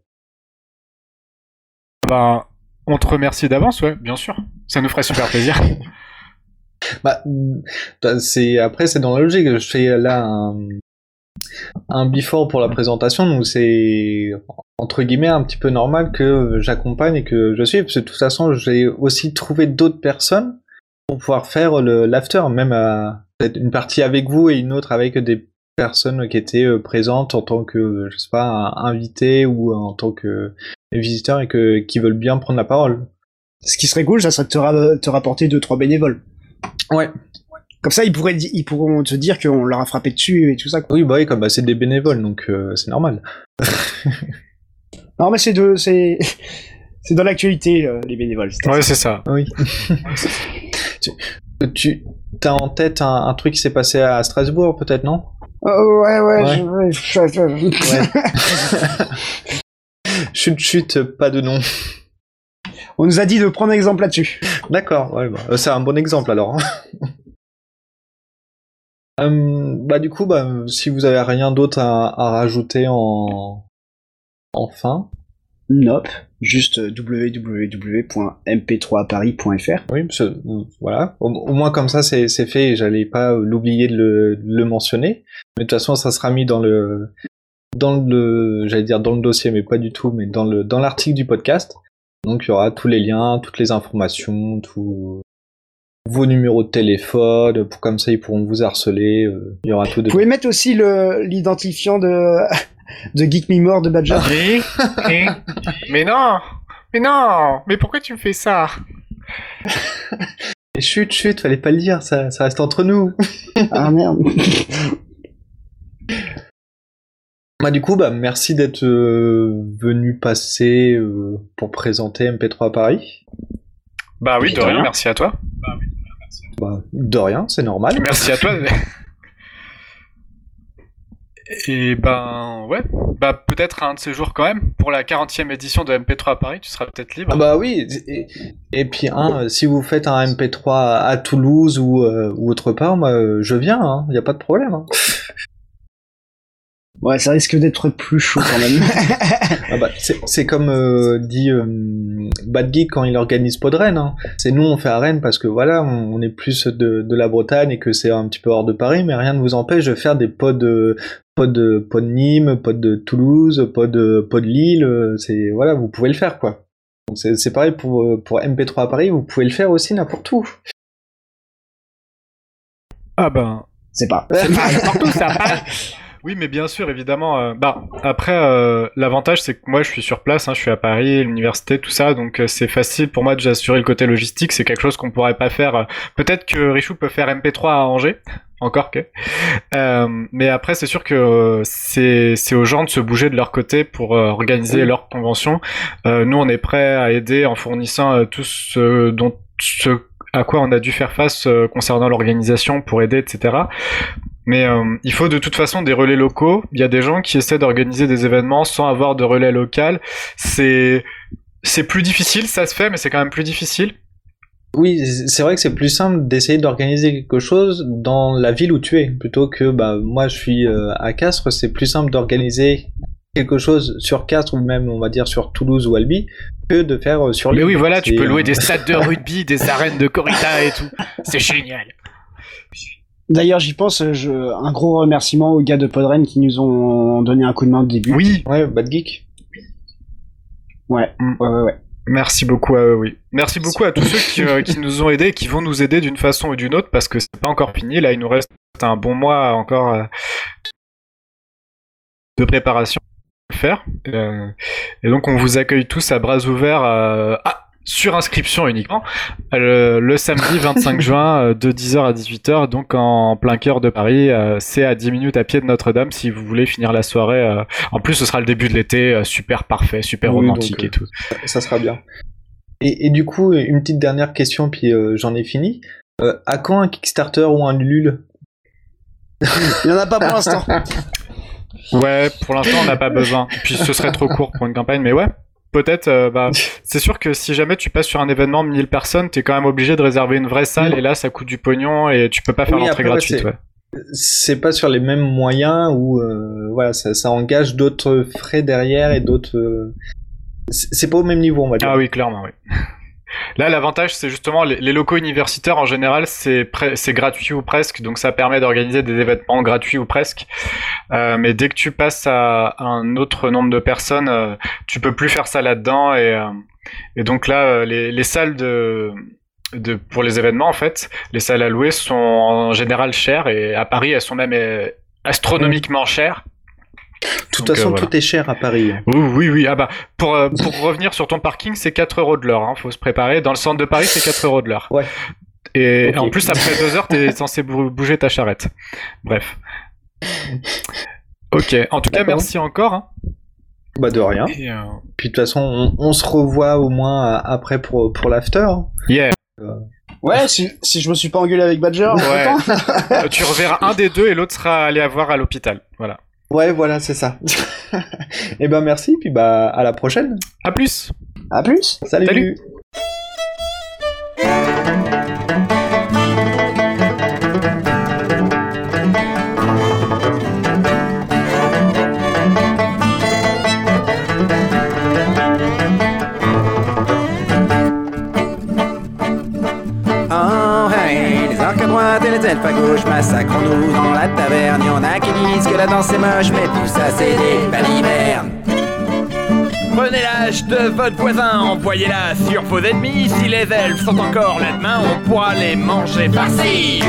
Ben, on te remercie d'avance, ouais, bien sûr. Ça nous ferait super plaisir. Bah, c'est, après, c'est dans la logique. Je fais là un, un before pour la présentation, donc c'est entre guillemets un petit peu normal que j'accompagne et que je suive, parce que de toute façon j'ai aussi trouvé d'autres personnes pour pouvoir faire le l'after, même à peut-être une partie avec vous et une autre avec des personnes qui étaient euh, présentes en tant que, je sais pas, un- invité ou en tant que visiteurs et que qui veulent bien prendre la parole. Ce qui serait cool, ça serait de te, ra- te rapporter deux trois bénévoles. Ouais. Comme ça, ils pourraient, di- ils pourront te dire qu'on leur a frappé dessus et tout ça. Quoi. Oui, bah oui, comme bah, c'est des bénévoles, donc euh, c'est normal. Non, mais c'est de, c'est, c'est dans l'actualité euh, les bénévoles. c'est Ouais, ça. c'est ça. Oui. tu, tu as en tête un, un truc qui s'est passé à Strasbourg, peut-être, non? Oh, ouais, ouais. Ouais. Je, ouais, je- Ouais. Chut, chut, pas de nom. On nous a dit de prendre exemple là-dessus. D'accord, ouais, bah, euh, c'est un bon exemple alors. hein. Euh, bah du coup, bah, si vous avez rien d'autre à, à rajouter en, en fin, Nope. Juste euh, w w w point m p trois paris point f r. oui, parce que, euh, voilà, au, au moins comme ça c'est c'est fait et j'allais pas euh, l'oublier de le, de le mentionner. Mais de toute façon, ça sera mis dans le, dans le, j'allais dire dans le dossier, mais pas du tout, mais dans le, dans l'article du podcast. Donc il y aura tous les liens, toutes les informations, tous vos numéros de téléphone, pour comme ça ils pourront vous harceler. euh, Il y aura tout Vous de. pouvez mettre aussi le, l'identifiant de, de Geek Me More de Badger. Oui, oui. Mais non, mais non, mais pourquoi tu me fais ça? Et chut, chut, fallait pas le dire, ça, ça reste entre nous. Ah merde. Bah du coup, bah merci d'être euh, venu passer euh, pour présenter M P trois Paris. Bah oui, de De rien, rien. merci à toi. Bah de rien, c'est normal. Merci à toi. Et ben ouais, bah peut-être un de ces jours quand même, pour la quarantième édition de M P trois à Paris, tu seras peut-être libre. Ah bah oui, et, et puis hein, si vous faites un M P trois à Toulouse ou, euh, ou autre part, moi euh, je viens, hein, y a pas de problème. Hein. Ouais, ça risque d'être plus chaud quand même. Ah bah, c'est, c'est comme euh, dit euh, Bad Geek quand il organise Podren. Hein. C'est nous on fait à Rennes parce que voilà, on, on est plus de, de la Bretagne et que c'est un petit peu hors de Paris, mais rien ne vous empêche de faire des pods de pod de pod Nîmes, pod de Toulouse, pod de pod Lille. euh, C'est voilà, vous pouvez le faire quoi. Donc c'est, c'est pareil pour euh, pour M P trois à Paris, vous pouvez le faire aussi n'importe où. Ah ben, C'est pas. c'est pas n'importe où, ça pas. Oui, mais bien sûr, évidemment. euh, bah après, euh, l'avantage c'est que moi je suis sur place, hein, je suis à Paris, l'université, tout ça, donc euh, c'est facile pour moi de j'assurer le côté logistique. C'est quelque chose qu'on pourrait pas faire. euh, Peut-être que Richou peut faire M P trois à Angers, encore que. Euh, mais après, c'est sûr que euh, c'est c'est aux gens de se bouger de leur côté pour euh, organiser leur convention. Euh, nous, on est prêts à aider en fournissant euh, tout ce dont ce à quoi on a dû faire face euh, concernant l'organisation pour aider, et cetera. Mais euh, il faut de toute façon des relais locaux. Il y a des gens qui essaient d'organiser des événements sans avoir de relais local. C'est c'est plus difficile, ça se fait, mais c'est quand même plus difficile. Oui, c'est vrai que c'est plus simple d'essayer d'organiser quelque chose dans la ville où tu es, plutôt que bah moi je suis euh, à Castres, c'est plus simple d'organiser quelque chose sur Castres ou même on va dire sur Toulouse ou Albi que de faire euh, sur Mais l'île. oui, voilà, tu C'est, peux louer euh, des stades de rugby, des arènes de corrida et tout. C'est génial. D'ailleurs, j'y pense, je... un gros remerciement aux gars de Podren qui nous ont donné un coup de main au début. Oui, Ouais, Bad Geek. Ouais, Mm. ouais, ouais, ouais. merci beaucoup à eux, oui. Merci beaucoup à tous ceux qui, euh, qui nous ont aidés et qui vont nous aider d'une façon ou d'une autre parce que c'est pas encore fini. Là, il nous reste un bon mois encore euh, de préparation à faire. Euh, et donc, on vous accueille tous à bras ouverts. Euh, ah, sur inscription uniquement, le, le samedi vingt-cinq juin euh, de dix heures à dix-huit heures, donc en plein cœur de Paris. Euh, c'est à dix minutes à pied de Notre-Dame si vous voulez finir la soirée. Euh, en plus, ce sera le début de l'été, euh, super parfait, super Oui, romantique donc, euh, et tout. Ça sera bien. Et, et du coup, une petite dernière question, puis euh, j'en ai fini. Euh, à quand un Kickstarter ou un Ulule? Il y en a pas pour l'instant. Ouais, pour l'instant, on n'a pas besoin. Puis ce serait trop court pour une campagne, mais ouais. Peut-être, euh, bah, c'est sûr que si jamais tu passes sur un événement de mille personnes, t'es quand même obligé de réserver une vraie salle, Mm. et là, ça coûte du pognon, et tu peux pas faire Oui, l'entrée après, ouais, gratuite, c'est- ouais. C'est pas sur les mêmes moyens ou euh, voilà, ça, ça engage d'autres frais derrière et d'autres. euh, C'est c'est pas au même niveau, on va dire. Ah oui, clairement, oui. Là, l'avantage, c'est justement les, les locaux universitaires en général, c'est pre- c'est gratuit ou presque, donc ça permet d'organiser des événements gratuits ou presque. Euh, mais dès que tu passes à un autre nombre de personnes, euh, tu peux plus faire ça là-dedans. Et, euh, et donc là, euh, les, les salles de, de pour les événements, en fait, les salles à louer sont en général chères, et à Paris, elles sont même euh, astronomiquement chères. De toute Donc, façon, euh, voilà. tout est cher à Paris. Oui, oui, oui. Ah bah, pour, euh, pour revenir sur ton parking, c'est quatre euros de l'heure. Hein. Faut se préparer. Dans le centre de Paris, c'est quatre euros de l'heure. Ouais. Et Ok. en plus, après deux heures, t'es censé bou- bouger ta charrette. Bref. Ok. En tout cas, D'accord. merci encore. Hein. Bah de rien. Et, euh, Puis de toute façon, on, on se revoit au moins euh, après pour, pour l'after. Yeah. Ouais, si, si je me suis pas engueulé avec Badger, Ouais. autant. Euh, tu reverras un des deux et l'autre sera allé à voir à l'hôpital. Voilà. Ouais, voilà, c'est ça. Et ben merci, puis bah à la prochaine. À plus. À plus. Salut. Salut. Oh hey, les orques à droite et les elfes à gauche, massacrons-nous dans la taverne. Y'en a qui disent que la danse est moche, mais tout ça c'est des balivernes. Prenez l'âge de votre voisin, envoyez-la sur vos ennemis. Si les elfes sont encore là demain, on pourra les manger farcis.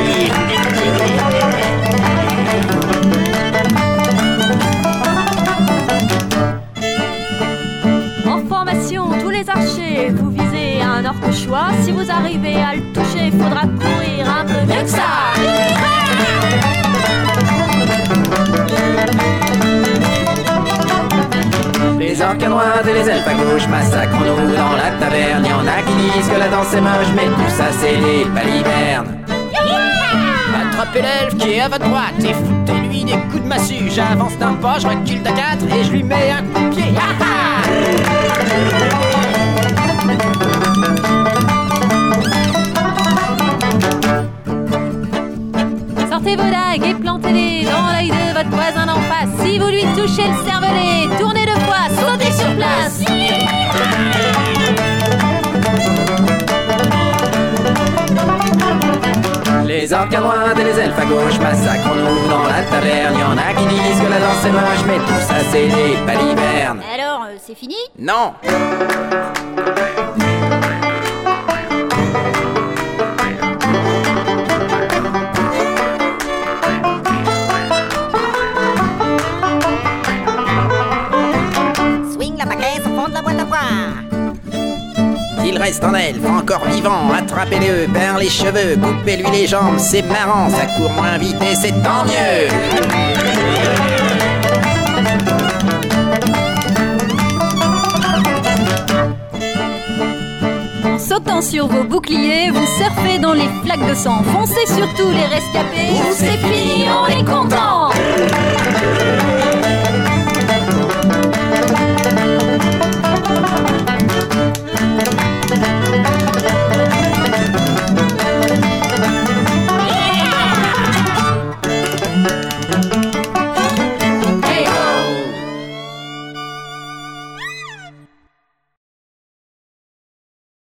En formation, tous les archers, vous visez un orque au choix. Si vous arrivez à le toucher, faudra courir un peu mieux que ça. Les orques à droite et les elfes à gauche, massacrons-nous dans la taverne. Y'en a qui disent que la danse est moche, mais tout ça c'est des balivernes. Attrapez l'elfe qui est à votre droite et foutez-lui des coups de massue. J'avance d'un pas, je recule de quatre et je lui mets un coup de pied. Ah ah Sortez vos dagues et plantez-les dans l'œil de votre voisin d'en face. Si vous lui touchez le cervelet, tournez deux fois, sautez sur place. Les orques à droite et les elfes à gauche, massacrons-nous dans la taverne. Y'en a qui disent que la danse est moche, mais tout ça c'est des balivernes. Alors, euh, c'est fini? Non. Swing la paquette au fond de la boîte à bois. Il reste un elfe encore vivant, attrapez-le par les cheveux, coupez-lui les jambes, c'est marrant, ça court moins vite et c'est tant mieux. En sautant sur vos boucliers, vous surfez dans les flaques de sang. Foncez sur tous les rescapés, ou c'est fini, on est content.